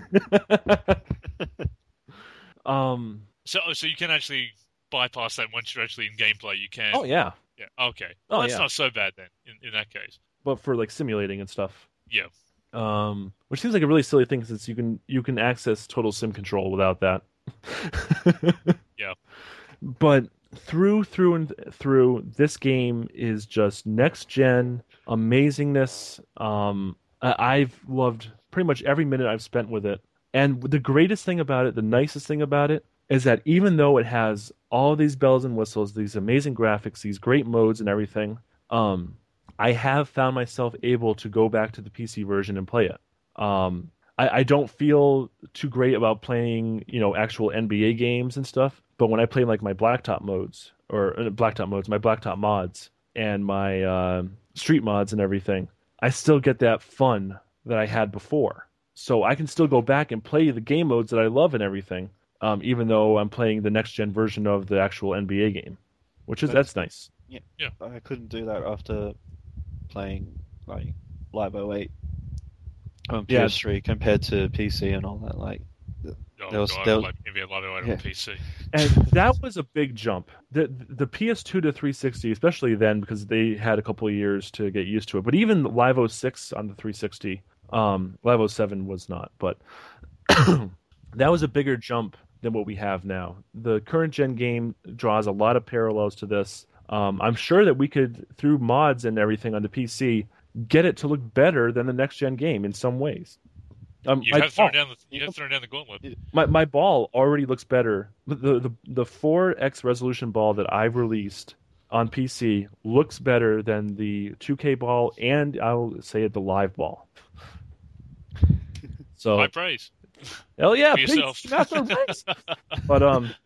So you can actually bypass that once you're actually in gameplay. You can. Oh yeah. Yeah. Okay. Well, that's not so bad then. In that case. But for like simulating and stuff. Yeah. Which seems like a really silly thing since you can access total sim control without that. Yeah. But through and through, this game is just next gen amazingness. I've loved pretty much every minute I've spent with it. And the greatest thing about it, the nicest thing about it, is that even though it has all these bells and whistles, these amazing graphics, these great modes and everything, I have found myself able to go back to the PC version and play it. I don't feel too great about playing, actual NBA games and stuff. But when I play like my blacktop modes, my blacktop mods and my street mods and everything, I still get that fun that I had before. So I can still go back and play the game modes that I love and everything, even though I'm playing the next gen version of the actual NBA game, that's nice. Yeah. I couldn't do that after playing like Live 08 on PS3 compared to PC and all that. Like, NBA Live 08 on PC. And that was a big jump. The PS2 to 360, especially then, because they had a couple of years to get used to it. But even Live 06 on the 360, Live 07 was not. But that was a bigger jump than what we have now. The current gen game draws a lot of parallels to this. I'm sure that we could, through mods and everything on the PC, get it to look better than the next gen game in some ways. You have thrown down the gauntlet. My ball already looks better. The 4X resolution ball that I've released on PC looks better than the 2K ball, and I'll say it, the live ball. So high praise. Hell yeah, for yourself. But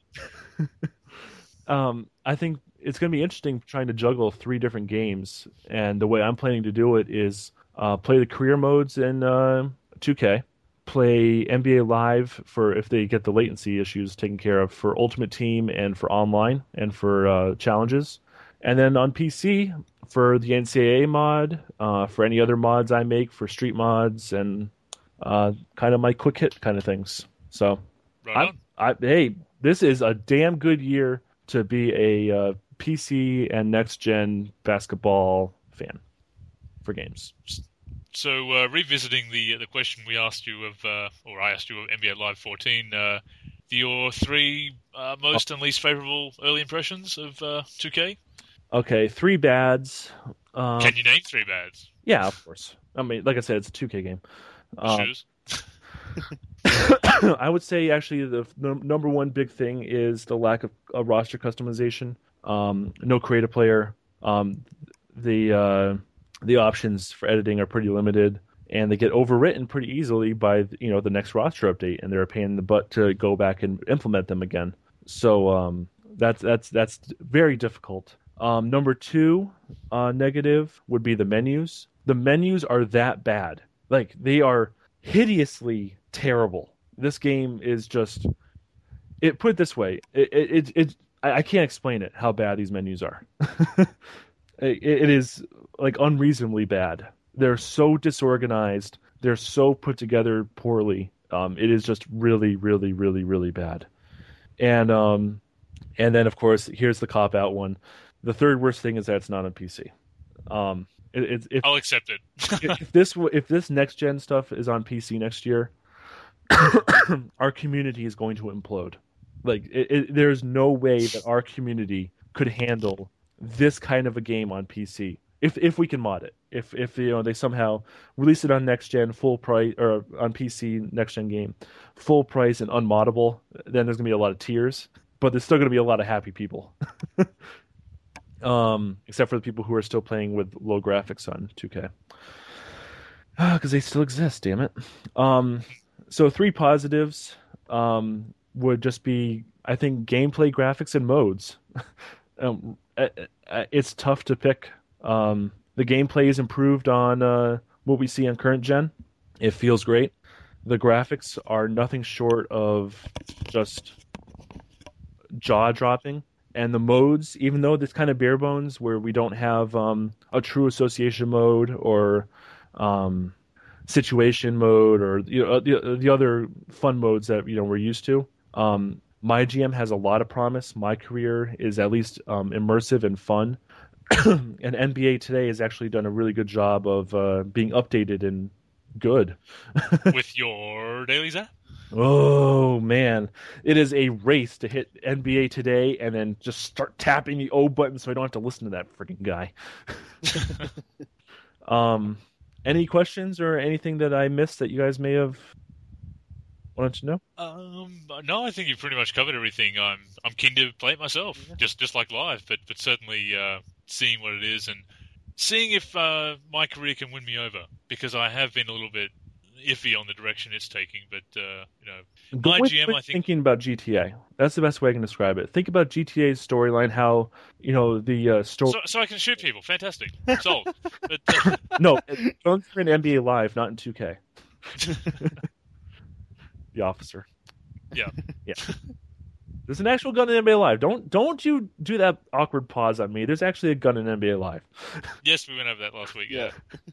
I think it's going to be interesting trying to juggle 3 different games, and the way I'm planning to do it is play the career modes in 2K, play NBA Live for if they get the latency issues taken care of for Ultimate Team and for online and for challenges, and then on PC for the NCAA mod, for any other mods I make for street mods and kind of my quick hit kind of things. So, hey, this is a damn good year to be a PC and next gen basketball fan for games. So, revisiting the question we asked you or I asked you of NBA Live 14, your 3 most and least favorable early impressions of 2K? Okay, 3 bads. Can you name 3 bads? Yeah, of course. I mean, like I said, it's a 2K game. Shoes. I would say actually the number one big thing is the lack of roster customization. No creative player. The options for editing are pretty limited, and they get overwritten pretty easily by the next roster update, and they're a pain in the butt to go back and implement them again. So that's very difficult. Number 2 negative would be the menus. The menus are that bad. Like, they are hideously terrible. This game is just... Put it this way, I can't explain it, how bad these menus are. It is, like, unreasonably bad. They're so disorganized. They're so put together poorly. It is just really, really, really, really bad. And then, of course, here's the cop-out one. The third worst thing is that it's not on PC. I'll accept it. if this next gen stuff is on PC next year, our community is going to implode. Like, there's no way that our community could handle this kind of a game on PC if we can mod it. If they somehow release it on next gen full price, or on PC next gen game full price and unmoddable, then there's gonna be a lot of tears. But there's still gonna be a lot of happy people. Except for the people who are still playing with low graphics on 2K. Because they still exist, damn it. So 3 positives would just be, I think, gameplay, graphics, and modes. It's tough to pick. The gameplay is improved on what we see on current gen. It feels great. The graphics are nothing short of just jaw-dropping. And the modes, even though it's kind of bare bones, where we don't have a true association mode or situation mode or the other fun modes that we're used to. My GM has a lot of promise. My career is at least immersive and fun. And NBA Today has actually done a really good job of being updated and good. With your dailies app? Oh man, it is a race to hit NBA Today and then just start tapping the O button so I don't have to listen to that freaking guy. Any questions or anything that I missed that you guys may have wanted to know? No, I think you've pretty much covered everything. I'm keen to play it myself, just like live, but certainly seeing what it is and seeing if my career can win me over, because I have been a little bit iffy on the direction it's taking. But my GM, I think, thinking about GTA. That's the best way I can describe it. Think about GTA's storyline. How the story. So I can shoot people. Fantastic. Sold. But no, don't in NBA Live, not in 2K. The officer. Yeah. There's an actual gun in NBA Live. Don't you do that awkward pause on me. There's actually a gun in NBA Live. Yes, we went over that last week. Yeah.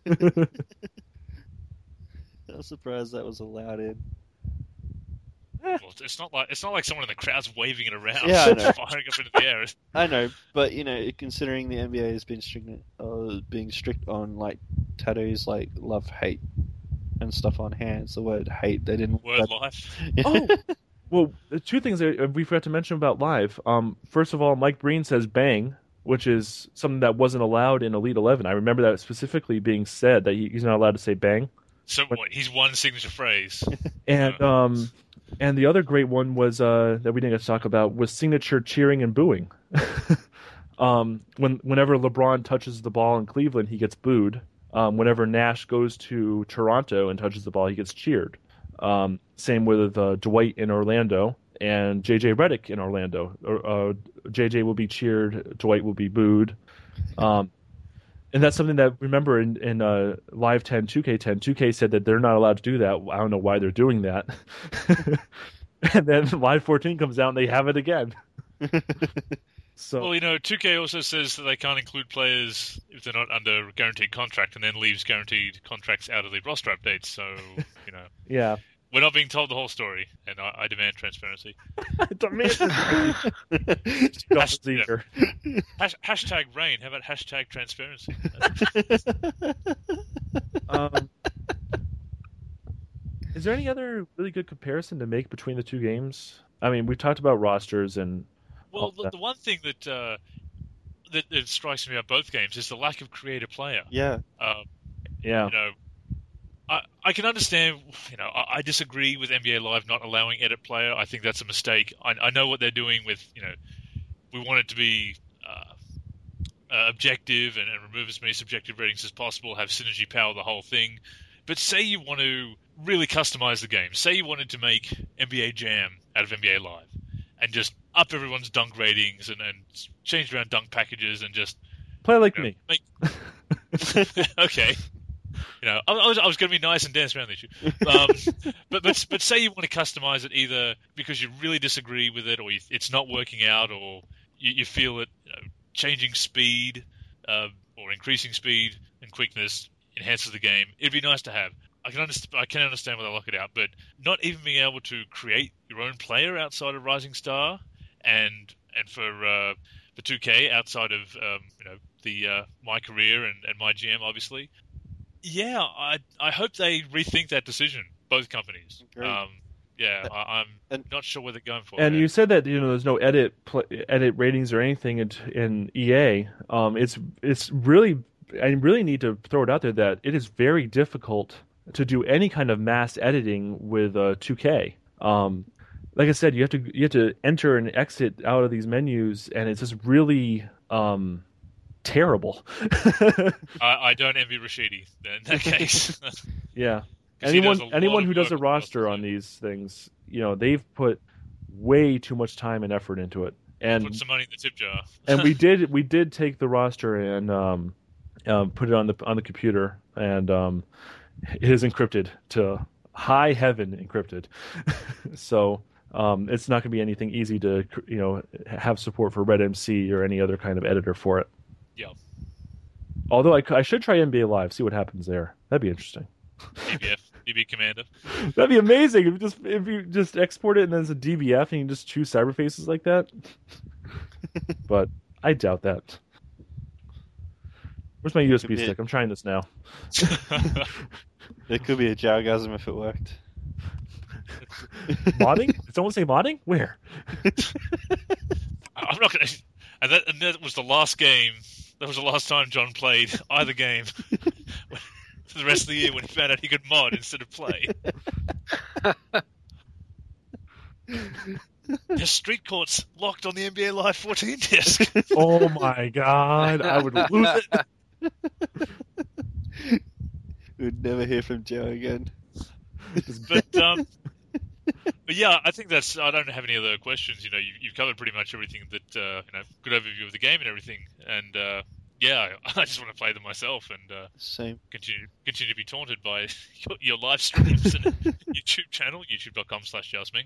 I was surprised that was allowed in. Well, it's not like someone in the crowd's waving it around, I know. firing up into the air. I know, but considering the NBA has been being strict on like tattoos, like love, hate, and stuff on hands. The word hate, they didn't. Word life. Oh, well, the 2 things that we forgot to mention about live. First of all, Mike Breen says "bang," which is something that wasn't allowed in Elite 11. I remember that specifically being said that he's not allowed to say "bang." So what? He's one signature phrase. And the other great one was that we didn't get to talk about was signature cheering and booing. Whenever LeBron touches the ball in Cleveland, he gets booed. Whenever Nash goes to Toronto and touches the ball, he gets cheered. Same with Dwight in Orlando and JJ Redick in Orlando. JJ will be cheered, Dwight will be booed. And that's something that, remember, in Live 10, 2K10, 2K said that they're not allowed to do that. I don't know why they're doing that. And then Live 14 comes out and they have it again. So, well, 2K also says that they can't include players if they're not under a guaranteed contract, and then leaves guaranteed contracts out of the roster updates. So, yeah. We're not being told the whole story, and I demand transparency. Hashtag rain. How about hashtag transparency? Is there any other really good comparison to make between the 2 games? I mean, we've talked about rosters and... Well, the one thing that strikes me about both games is the lack of creative player. Yeah. I can understand, I disagree with NBA Live not allowing edit player. I think that's a mistake. I know what they're doing with, we want it to be objective and remove as many subjective ratings as possible, have synergy power the whole thing. But say you want to really customize the game. Say you wanted to make NBA Jam out of NBA Live and just up everyone's dunk ratings and change around dunk packages and just... Play like me. Okay. I was going to be nice and dance around the issue, but say you want to customize it either because you really disagree with it, or it's not working out, or you feel that changing speed or increasing speed and quickness enhances the game. It'd be nice to have. I can understand why they lock it out, but not even being able to create your own player outside of Rising Star, and for 2K outside of my career and my GM obviously. Yeah, I hope they rethink that decision, both companies. I'm not sure what they're going for. And you said that there's no edit ratings or anything in EA. It's really, I really need to throw it out there that it is very difficult to do any kind of mass editing with 2K. Like I said, you have to enter and exit out of these menus, and it's just really terrible. I don't envy Rashidi in that case. Yeah. Anyone who does a roster on these things, they've put way too much time and effort into it. And put some money in the tip jar. And we did take the roster and put it on the computer, and it is encrypted to high heaven encrypted. So it's not going to be anything easy to have support for RedMC or any other kind of editor for it. Yeah. Although I should try NBA Live, see what happens there. That'd be interesting. DB Commander. That'd be amazing if you just export it and then it's a DBF and you just choose cyberfaces like that. But I doubt that. Where's my USB stick? I'm trying this now. It could be a Jargasm if it worked. Modding? Did someone say modding? Where? I'm not going to... And that was the last game. That was the last time John played either game. For the rest of the year when he found out he could mod instead of play. There's Street Courts locked on the NBA Live 14 disc. Oh my god, I would lose it. We'd never hear from Joe again. But yeah, I think I don't have any other questions. You've covered pretty much everything that, good overview of the game and everything. And, yeah, I just want to play them myself and same. Continue to be taunted by your live streams and YouTube channel, youtube.com/JailSming.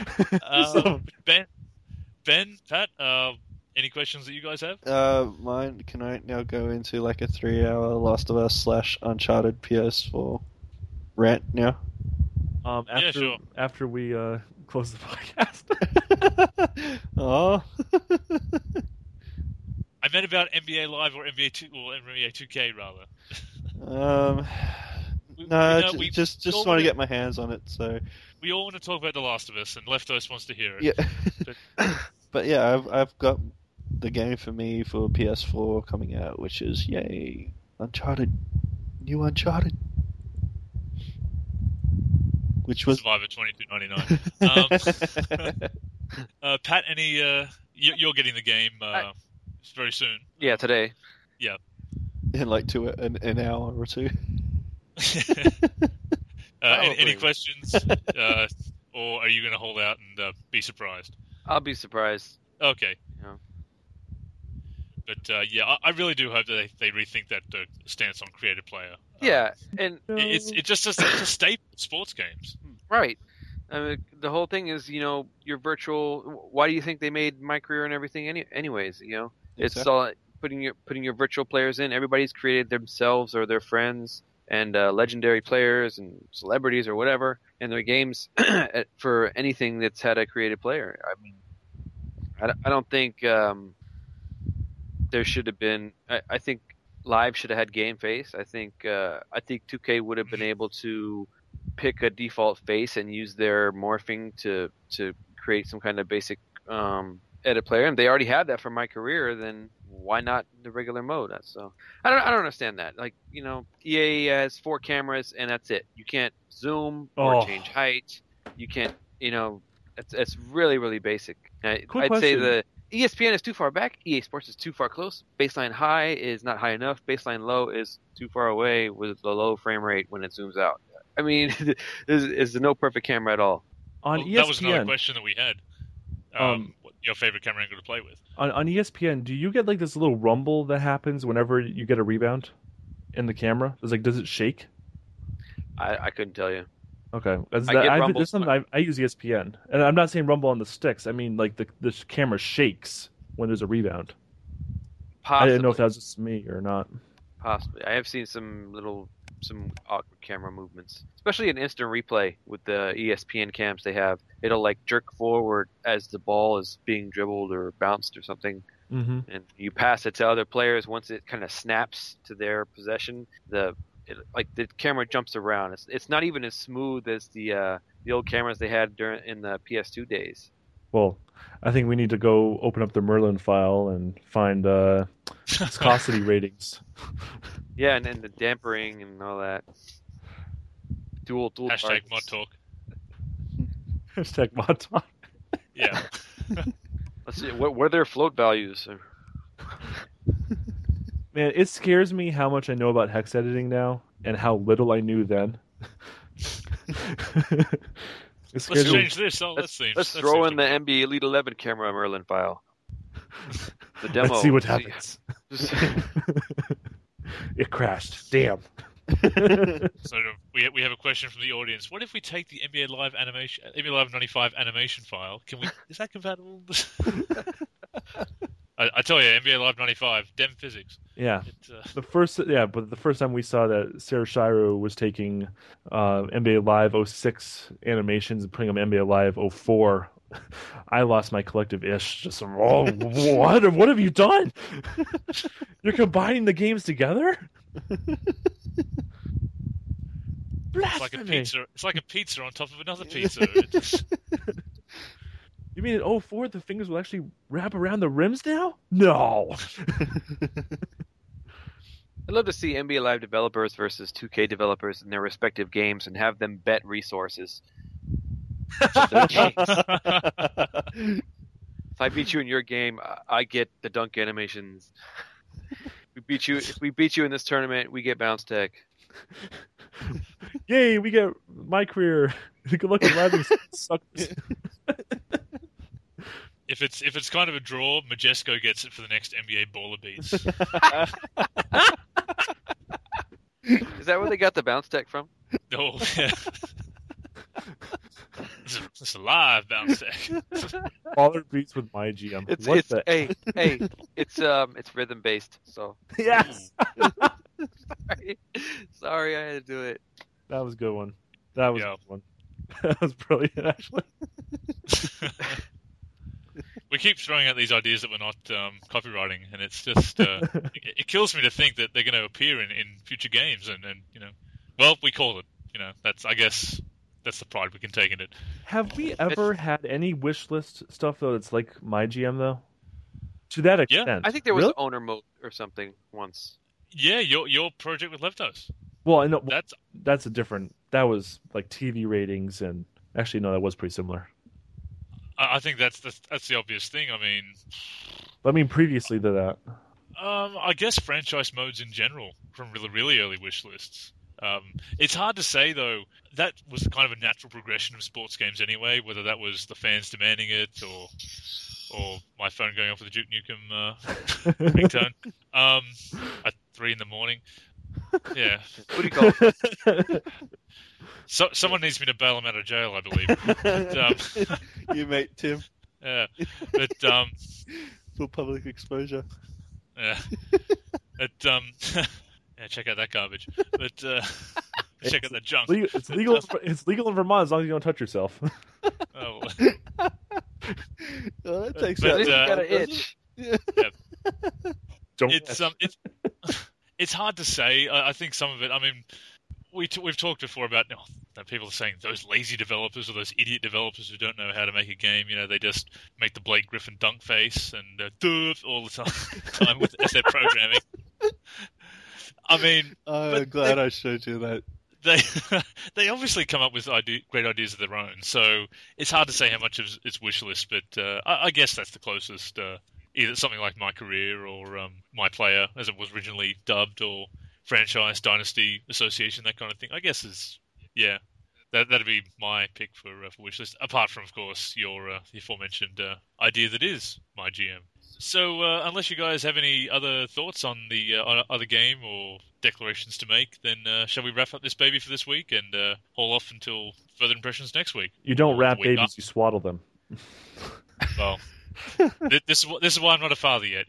Ben, Pat, any questions that you guys have? Mine, can I now go into like a 3-hour Last of Us / Uncharted PS4 rant now? Yeah, sure. After we close the podcast. Oh. I meant about NBA Live or NBA 2K rather. No, just want to get my hands on it. So we all want to talk about The Last of Us, and Leftos wants to hear it. Yeah, but yeah, I've got the game for me for PS4 coming out, which is yay, Uncharted, new Uncharted, which was Survivor 22.99. Pat, any? You're getting the game. Very soon. Yeah, today. Yeah. In like an hour or two. Any questions? Or are you going to hold out and be surprised? I'll be surprised. Okay. Yeah. But yeah, I really do hope that they rethink that stance on creative player. Yeah, and it's just a staple of sports games. Right. I mean, the whole thing is, your virtual. Why do you think they made My Career and everything? Anyways, it's all putting your virtual players in. Everybody's created themselves or their friends and legendary players and celebrities or whatever in their games for anything that's had a created player. I mean, I don't think there should have been. I think Live should have had game face. I think 2K would have been able to pick a default face and use their morphing to create some kind of basic edit player, and they already had that for My Career. Then why not the regular mode? So I don't understand that. Like EA has 4 cameras and that's it. You can't zoom or change height. You can't. It's really really basic. I'd say the ESPN is too far back. EA Sports is too far close. Baseline high is not high enough. Baseline low is too far away with the low frame rate when it zooms out. I mean, there's no perfect camera at all. On ESPN, that was another question that we had. What your favorite camera angle to play with? On ESPN, do you get like this little rumble that happens whenever you get a rebound in the camera? Does it shake? I couldn't tell you. Okay, I use ESPN, and I'm not saying rumble on the sticks. I mean like the camera shakes when there's a rebound. Possibly. I didn't know if that was just me or not. Possibly, I have seen some awkward camera movements, especially in instant replay with the ESPN cams they have. It'll like jerk forward as the ball is being dribbled or bounced or something, and you pass it to other players. Once it kind of snaps to their possession, the camera jumps around. It's not even as smooth as the old cameras they had in the PS2 days. Well, I think we need to go open up the Merlin file and find viscosity ratings. Yeah, and then the dampering and all that. Dual Hashtag mod talk. Hashtag mod talk. Yeah. Let's see. What are their float values? Man, it scares me how much I know about hex editing now and how little I knew then. Let's change this. Let's throw in the NBA Elite 11 camera Merlin file. The demo. Let's see what happens. It crashed. Damn. So we have a question from the audience. What if we take the NBA Live 95 animation file? Is that compatible? I tell you, NBA Live 95, dem physics. Yeah, but the first time we saw that Sarah Shiro was taking NBA Live 06 animations and putting them NBA Live 04, I lost my collective ish. Just what have you done? You're combining the games together? It's like a pizza. It's like a pizza on top of another pizza. You mean in 04 the fingers will actually wrap around the rims now? No. I'd love to see NBA Live developers versus 2K developers in their respective games and have them bet resources. If I beat you in your game, I get the dunk animations. If we beat you in this tournament, we get bounce tech. Yay, we get my career. Good luck with Live suck. If it's kind of a draw, Majesco gets it for the next NBA Baller Beats. Is that where they got the bounce tech from? Oh, yeah. It's a live bounce tech. Baller Beats with my GM. It's rhythm based. So yes. Sorry, I had to do it. That was a good one. That was brilliant, actually. We keep throwing out these ideas that we're not copywriting, and it's just it kills me to think that they're going to appear in future games, and well, we call it. I guess that's the pride we can take in it. Have we ever had any wish list stuff though that's like my GM though? To that extent, yeah. I think there was owner mode or something once. Yeah, your project with Leftos. Well, I know that's a different. That was like TV ratings, and actually no, that was pretty similar. I think that's the obvious thing. I mean, previously to that. I guess franchise modes in general from really, really early wish lists. It's hard to say though. That was kind of a natural progression of sports games anyway. Whether that was the fans demanding it or my phone going off with a Duke Nukem ringtone at 3 a.m. Yeah. What do you call it? So someone needs me to bail him out of jail, I believe. But, you mate, Tim. Yeah, but full public exposure. Yeah, but yeah, check out that garbage. But check out that junk. It's legal. It's legal in Vermont as long as you don't touch yourself. Oh, well, that takes but you got an itch. Yeah. Don't. It's hard to say. I think some of it. We've talked before about people are saying those lazy developers or those idiot developers who don't know how to make a game. They just make the Blake Griffin dunk face and all the time with their programming. I'm glad I showed you that. They obviously come up with great ideas of their own. So it's hard to say how much of it's wish list, but I guess that's the closest. Either something like My Career or My Player, as it was originally dubbed, or Franchise, Dynasty, Association, that kind of thing. I guess that'd be my pick for wishlist. Apart from, of course, your aforementioned idea that is my GM. So, unless you guys have any other thoughts on the other game or declarations to make, then shall we wrap up this baby for this week and haul off until further impressions next week? You don't wrap babies; you swaddle them. Well. This is why I'm not a father yet.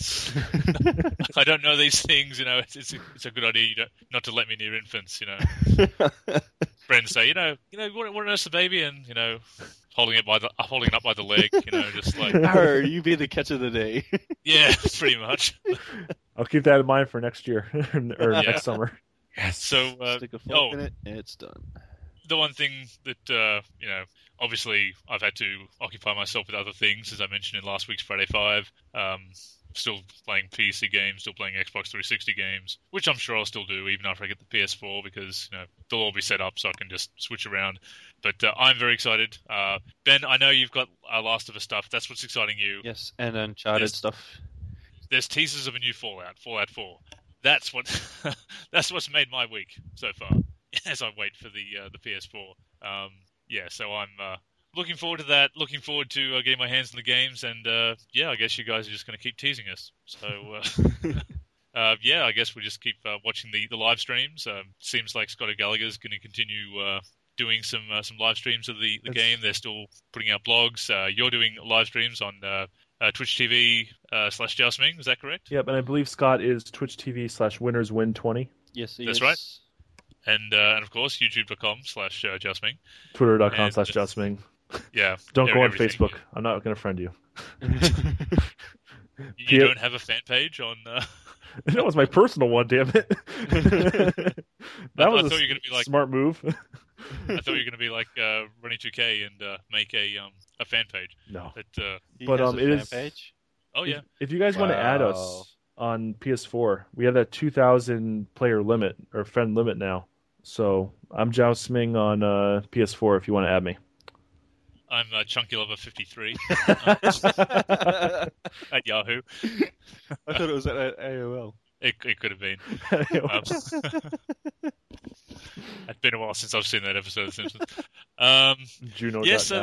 I don't know these things. It's a good idea not to let me near infants. Friends say, you want to nurse the baby, and holding it up by the leg. Just like, you be the catch of the day. Yeah, pretty much. I'll keep that in mind for next year or next summer. Yes. So stick a fork in it, and it's done. The one thing that obviously I've had to occupy myself with other things, as I mentioned in last week's Friday 5. Still playing PC games, still playing Xbox 360 games, which I'm sure I'll still do even after I get the PS4 because they'll all be set up so I can just switch around. But I'm very excited. Ben, I know you've got Last of Us stuff. That's what's exciting you. Yes, and Uncharted stuff. there's teasers of a new Fallout 4. That's what's made my week so far. As I wait for the PS4. So I'm looking forward to that. Looking forward to getting my hands on the games, and I guess you guys are just going to keep teasing us. So I guess we'll just keep watching the live streams. Seems like Scott O'Gallagher's going to continue doing some live streams of the game. They're still putting out blogs. You're doing live streams on Twitch TV /JustMing. Is that correct? Yep, and I believe Scott is Twitch TV /WinnersWin20. Yes, that's right. And of course, youtube.com/JustMing. Twitter.com/JustMing. Yeah. Don't go on Facebook. I'm not going to friend you. You don't have a fan page on... That was my personal one, damn it. That was thought you were going to be like, smart move. I thought you were going to be like Runny2K and make a fan page. No. But it is... page? Oh, yeah. If you guys want to add us on PS4, we have that 2,000 player limit, or friend limit now. So I'm JustMing on PS4 if you want to add me. I'm ChunkyLover53 at Yahoo. I thought it was at AOL. It could have been. It's been a while since I've seen that episode of The Simpsons. Juno. Yes,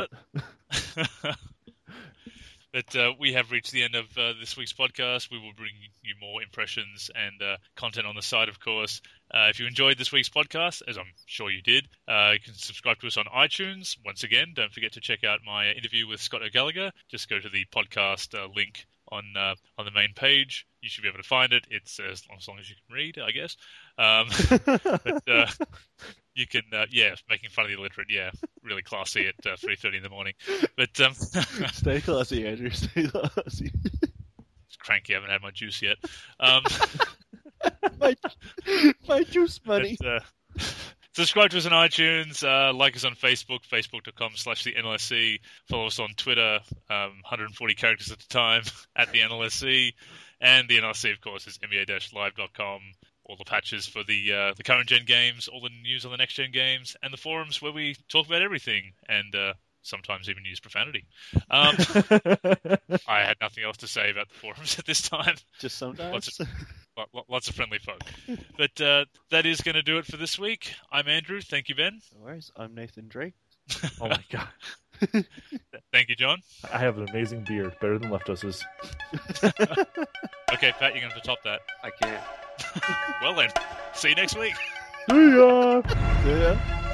but we have reached the end of this week's podcast. We will bring you more impressions and content on the side, of course. If you enjoyed this week's podcast, as I'm sure you did, you can subscribe to us on iTunes. Once again, don't forget to check out my interview with Scott O'Gallagher. Just go to the podcast link on the main page. You should be able to find it. It's as long as you can read, I guess. But you can, making fun of the illiterate, really classy at 3:30 in the morning. But stay classy, Andrew. Stay classy. It's cranky. I haven't had my juice yet. My juice money. But, subscribe to us on iTunes. Like us on Facebook, facebook.com/the NLSC. Follow us on Twitter, 140 characters at a time, at the NLSC. And the NLSC, of course, is NBA-live.com. All the patches for the current gen games, all the news on the next gen games, and the forums where we talk about everything, and sometimes even use profanity. I had nothing else to say about the forums at this time. Just sometimes. Lots of friendly folk. But that is going to do it for this week. I'm Andrew. Thank you, Ben. No worries. I'm Nathan Drake. Oh my god. Thank you, John. I have an amazing beard, better than Leftos's. Okay, Pat, you're going to have to top that. I can't. Well then, see you next week. See ya! See ya.